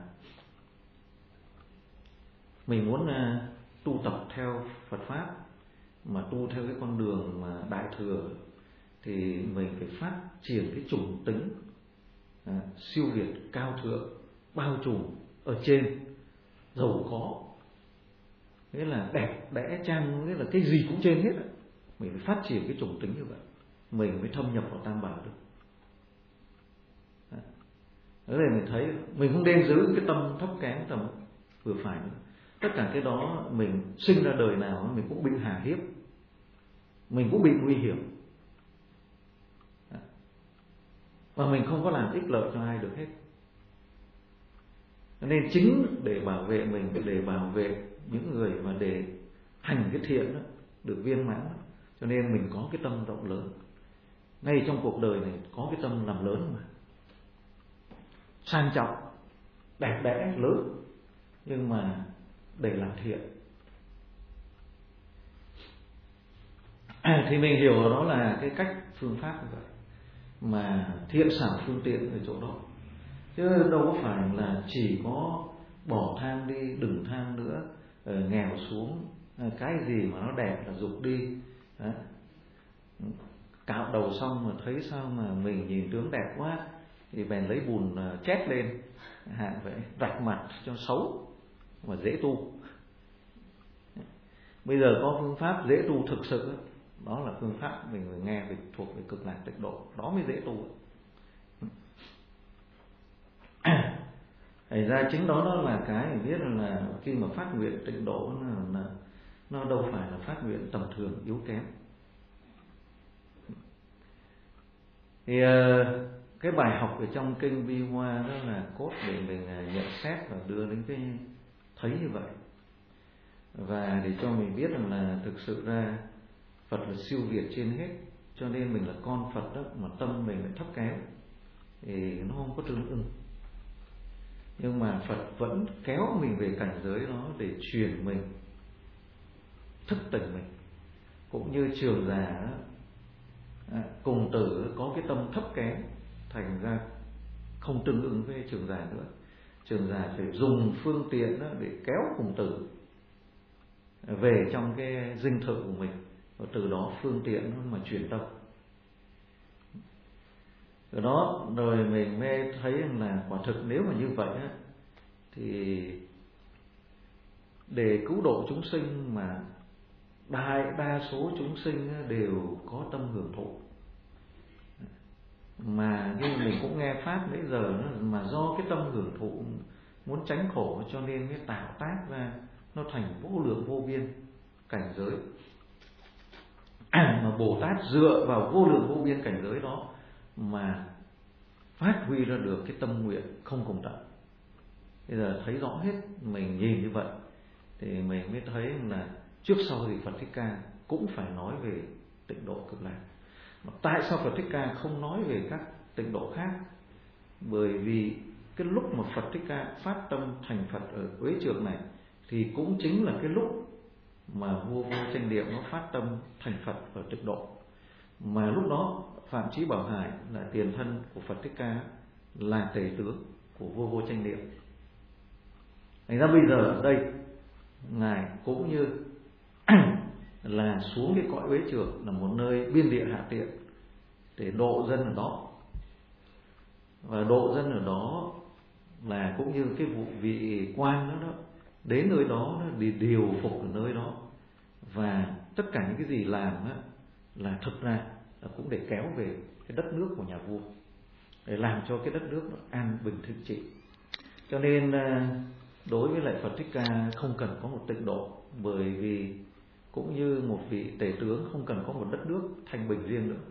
mình muốn tu tập theo Phật Pháp, mà tu theo cái con đường mà Đại Thừa, thì mình phải phát triển cái chủng tính à, siêu việt, cao thượng, bao trùm ở trên, giàu có, nghĩa là đẹp đẽ trang, nghĩa là cái gì cũng trên hết. Mình phải phát triển cái chủng tính như vậy, mình mới thâm nhập vào Tam Bảo được. Thế nên mình thấy mình không nên giữ cái tâm thấp kém, tầm vừa phải nữa. Tất cả cái đó mình sinh ra đời nào mình cũng bị hà hiếp, mình cũng bị nguy hiểm, và mình không có làm ích lợi cho ai được hết. Nên chính để bảo vệ mình, để bảo vệ những người mà để hành cái thiện đó, được viên mãn đó, cho nên mình có cái tâm rộng lớn. Ngay trong cuộc đời này có cái tâm làm lớn mà, sang trọng, đẹp đẽ, lớn, nhưng mà để làm thiện. À, thì mình hiểu đó là cái cách phương pháp như vậy, mà thiện xảo phương tiện ở chỗ đó, chứ đâu có phải là chỉ có bỏ tham đi, đừng tham nữa, nghèo xuống, cái gì mà nó đẹp là dục đi. Đấy. Cạo đầu xong mà thấy sao mà mình nhìn tướng đẹp quá thì bèn lấy bùn chét lên, hạn vậy, rạch mặt cho xấu mà dễ tu. Bây giờ có phương pháp dễ tu thực sự, đó là phương pháp mình vừa nghe về thuộc về Cực Lạc Tịnh Độ, đó mới dễ tu. Thành ra chính đó đó là cái mình biết là khi mà phát nguyện tịnh độ là, là nó đâu phải là phát nguyện tầm thường yếu kém. Thì cái bài học ở trong kinh Vi Hoa đó là cốt để mình nhận xét và đưa đến cái thấy như vậy, và để cho mình biết rằng là thực sự ra Phật là siêu việt trên hết, cho nên mình là con Phật đó, mà tâm mình lại thấp kém thì nó không có tương ưng. Nhưng mà Phật vẫn kéo mình về cảnh giới đó để truyền mình, thức tỉnh mình. Cũng như Trường Giả à, cùng tử có cái tâm thấp kém, thành ra không tương ứng với Trường Giả nữa. Trường Giả phải dùng phương tiện đó để kéo cùng tử về trong cái dinh thự của mình, và từ đó phương tiện nó mà truyền tâm. Từ đó rồi mình mới thấy là quả thực nếu mà như vậy á, thì để cứu độ chúng sinh mà đại đa số chúng sinh đều có tâm hưởng thụ, mà như mình cũng nghe pháp nãy giờ, mà do cái tâm hưởng thụ muốn tránh khổ cho nên mới tạo tác ra nó thành vô lượng vô biên cảnh giới. À, mà Bồ Tát dựa vào vô lượng vô biên cảnh giới đó mà phát huy ra được cái tâm nguyện không cùng tận. Bây giờ thấy rõ hết, mình nhìn như vậy thì mình mới thấy là trước sau thì Phật Thích Ca cũng phải nói về tịnh độ Cực Lạc. Tại sao Phật Thích Ca không nói về các tịnh độ khác? Bởi vì cái lúc mà Phật Thích Ca phát tâm thành Phật ở Quế Trượng này thì cũng chính là cái lúc mà vua Vô Tranh Điệp nó phát tâm thành Phật ở tịnh độ. Mà lúc đó Phạm Chí Bảo Hải là tiền thân của Phật Thích Ca, là tể tướng của vua Vô Tranh Điệp. Thành ra bây giờ ở đây Ngài cũng như là xuống cái cõi Uế Trượng, là một nơi biên địa hạ tiện để độ dân ở đó. và độ dân ở đó là cũng như cái vụ vị quan đó đó, đến nơi đó, đó để điều phục ở nơi đó, và tất cả những cái gì làm đó, là thực ra là cũng để kéo về cái đất nước của nhà vua, để làm cho cái đất nước nó an bình thịnh trị. Cho nên đối với lại Phật Thích Ca không cần có một tịnh độ, bởi vì cũng như một vị tể tướng không cần có một đất nước thanh bình riêng nữa,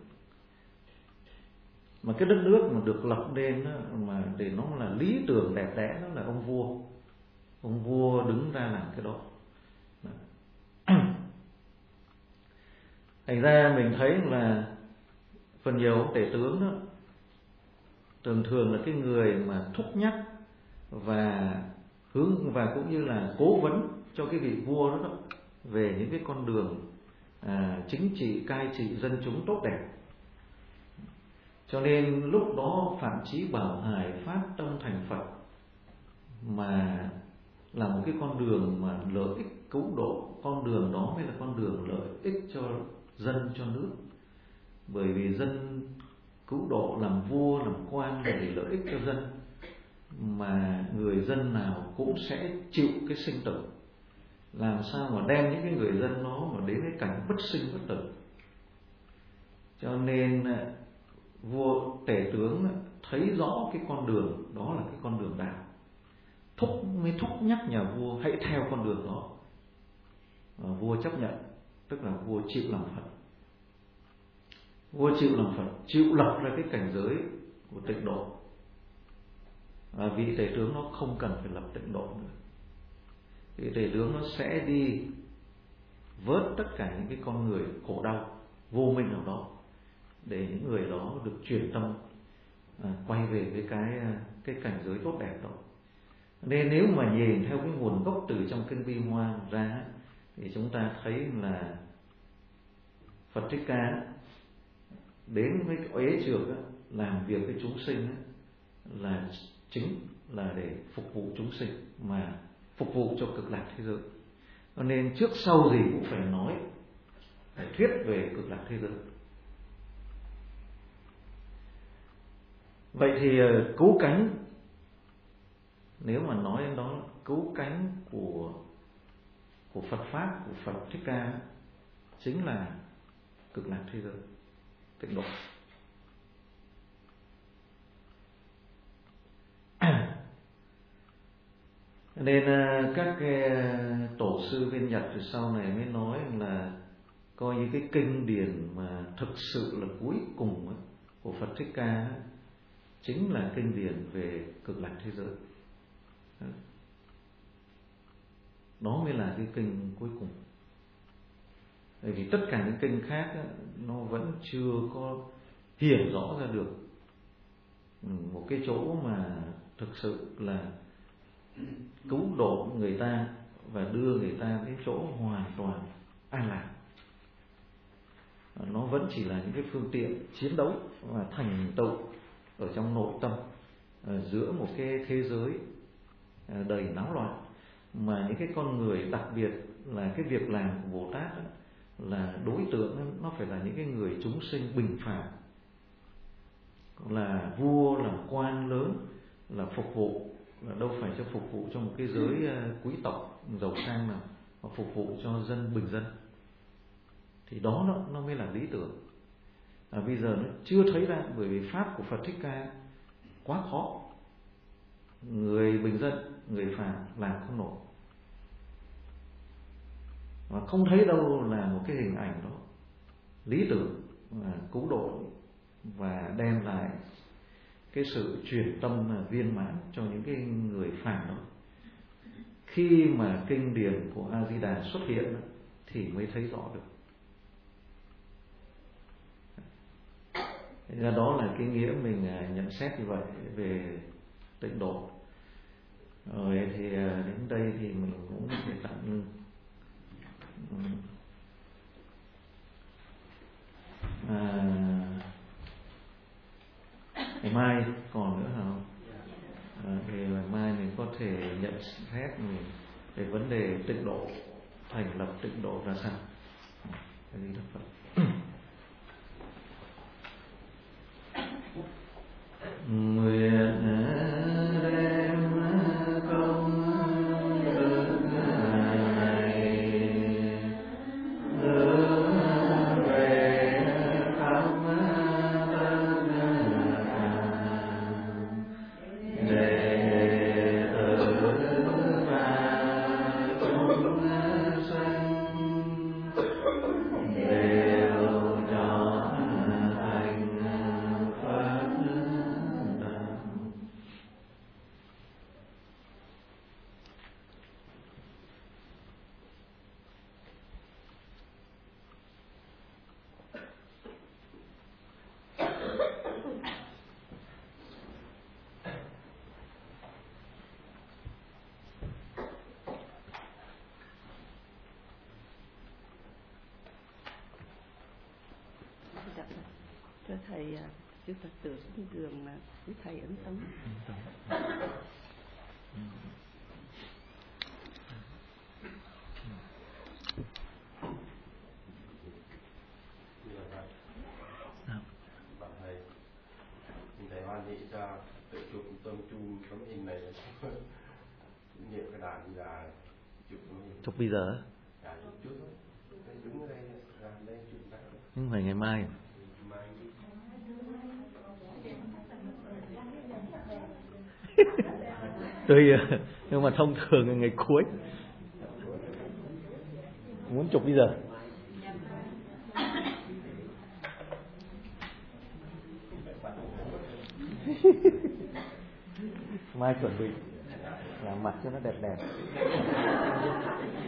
mà cái đất nước mà được lập nên đó, mà để nó là lý tưởng đẹp đẽ, đó là ông vua. Ông vua đứng ra làm cái đó. Thành ra mình thấy là phần nhiều ông tể tướng đó thường thường là cái người mà thúc nhắc và hướng và cũng như là cố vấn cho cái vị vua đó, đó về những cái con đường à, chính trị, cai trị dân chúng tốt đẹp. Cho nên lúc đó Phạm Chí Bảo Hải phát tâm thành Phật, mà là một cái con đường mà lợi ích cứu độ, con đường đó mới là con đường lợi ích cho dân, cho nước. Bởi vì dân cứu độ, làm vua, làm quan là để lợi ích cho dân, mà người dân nào cũng sẽ chịu cái sinh tử. Làm sao mà đem những cái người dân đó mà đến cái cảnh bất sinh bất tử. Cho nên vua tể tướng thấy rõ cái con đường đó là cái con đường đạo, thúc mới thúc nhắc nhà vua hãy theo con đường đó. Và vua chấp nhận, tức là vua chịu làm Phật. Vua chịu làm Phật, chịu lập ra cái cảnh giới của tịnh độ. Và vị tể tướng nó không cần phải lập tịnh độ nữa. Vị tể tướng nó sẽ đi vớt tất cả những cái con người khổ đau vô minh nào đó, để những người đó được chuyển tâm à, quay về với cái cái cảnh giới tốt đẹp đó. Nên nếu mà nhìn theo cái nguồn gốc từ trong kinh Vi Hoa ra, thì chúng ta thấy là Phật Thích Ca đến với cái uế trược làm việc với chúng sinh là chính là để phục vụ chúng sinh, mà phục vụ cho cực lạc thế giới. Cho nên trước sau gì cũng phải nói, phải thuyết về cực lạc thế giới. Vậy thì cứu cánh, nếu mà nói đến đó, cứu cánh của của Phật pháp, của Phật Thích Ca chính là cực lạc thế giới, tịnh độ. Nên các cái tổ sư bên Nhật từ sau này mới nói là coi như cái kinh điển mà thực sự là cuối cùng ấy, của Phật Thích Ca ấy, chính là kinh điển về cực lạc thế giới. Đó mới là cái kinh cuối cùng. Bởi vì tất cả những kinh khác ấy, nó vẫn chưa có hiển rõ ra được một cái chỗ mà thực sự là cứu độ người ta và đưa người ta đến chỗ hoàn toàn an lạc. Nó vẫn chỉ là những cái phương tiện chiến đấu và thành tựu ở trong nội tâm, ở giữa một cái thế giới đầy náo loạn, mà những cái con người, đặc biệt là cái việc làm của Bồ Tát đó, là đối tượng nó phải là những cái người chúng sinh bình phàm, là vua, làm quan lớn, là phục vụ, là đâu phải cho phục vụ cho một cái giới quý tộc giàu sang nào, mà phục vụ cho dân bình dân. Thì đó nó, nó mới là lý tưởng. À, bây giờ nó chưa thấy ra, bởi vì pháp của Phật Thích Ca quá khó, người bình dân, người phàm làm không nổi, và không thấy đâu là một cái hình ảnh đó lý tưởng à, cứu độ và đem lại cái sự chuyển tâm viên mãn cho những cái người phàm đó. Khi mà kinh điển của A Di Đà xuất hiện thì mới thấy rõ được. Thế ra đó là cái nghĩa mình nhận xét như vậy về tịnh độ. Rồi thì đến đây thì mình cũng sẽ tạm ngưng. À, ngày mai còn nữa hả? À, thì ngày mai mình có thể nhận xét về vấn đề tịnh độ, thành lập tịnh độ ra sao. Cái gì đó Phật. Mười chúng sanh đều cho thành Phật đạo. Cho thầy chư Phật tử xuống đường mà quý thầy ấn tống. Bạn thầy, mình thầy hoan hỷ cho tự chụp tôm chum tấm hình này nghiệm cái đàn đi là chụp tấm hình. Chụp bây giờ? Dạ, chụp chút thôi. Đứng ở đây, làm đây chụp cái. Nhưng phải ngày mai. Mai Tùy, nhưng mà thông thường là ngày cuối. Muốn chụp bây giờ? Mai chuẩn bị làm mặt cho nó đẹp đẹp.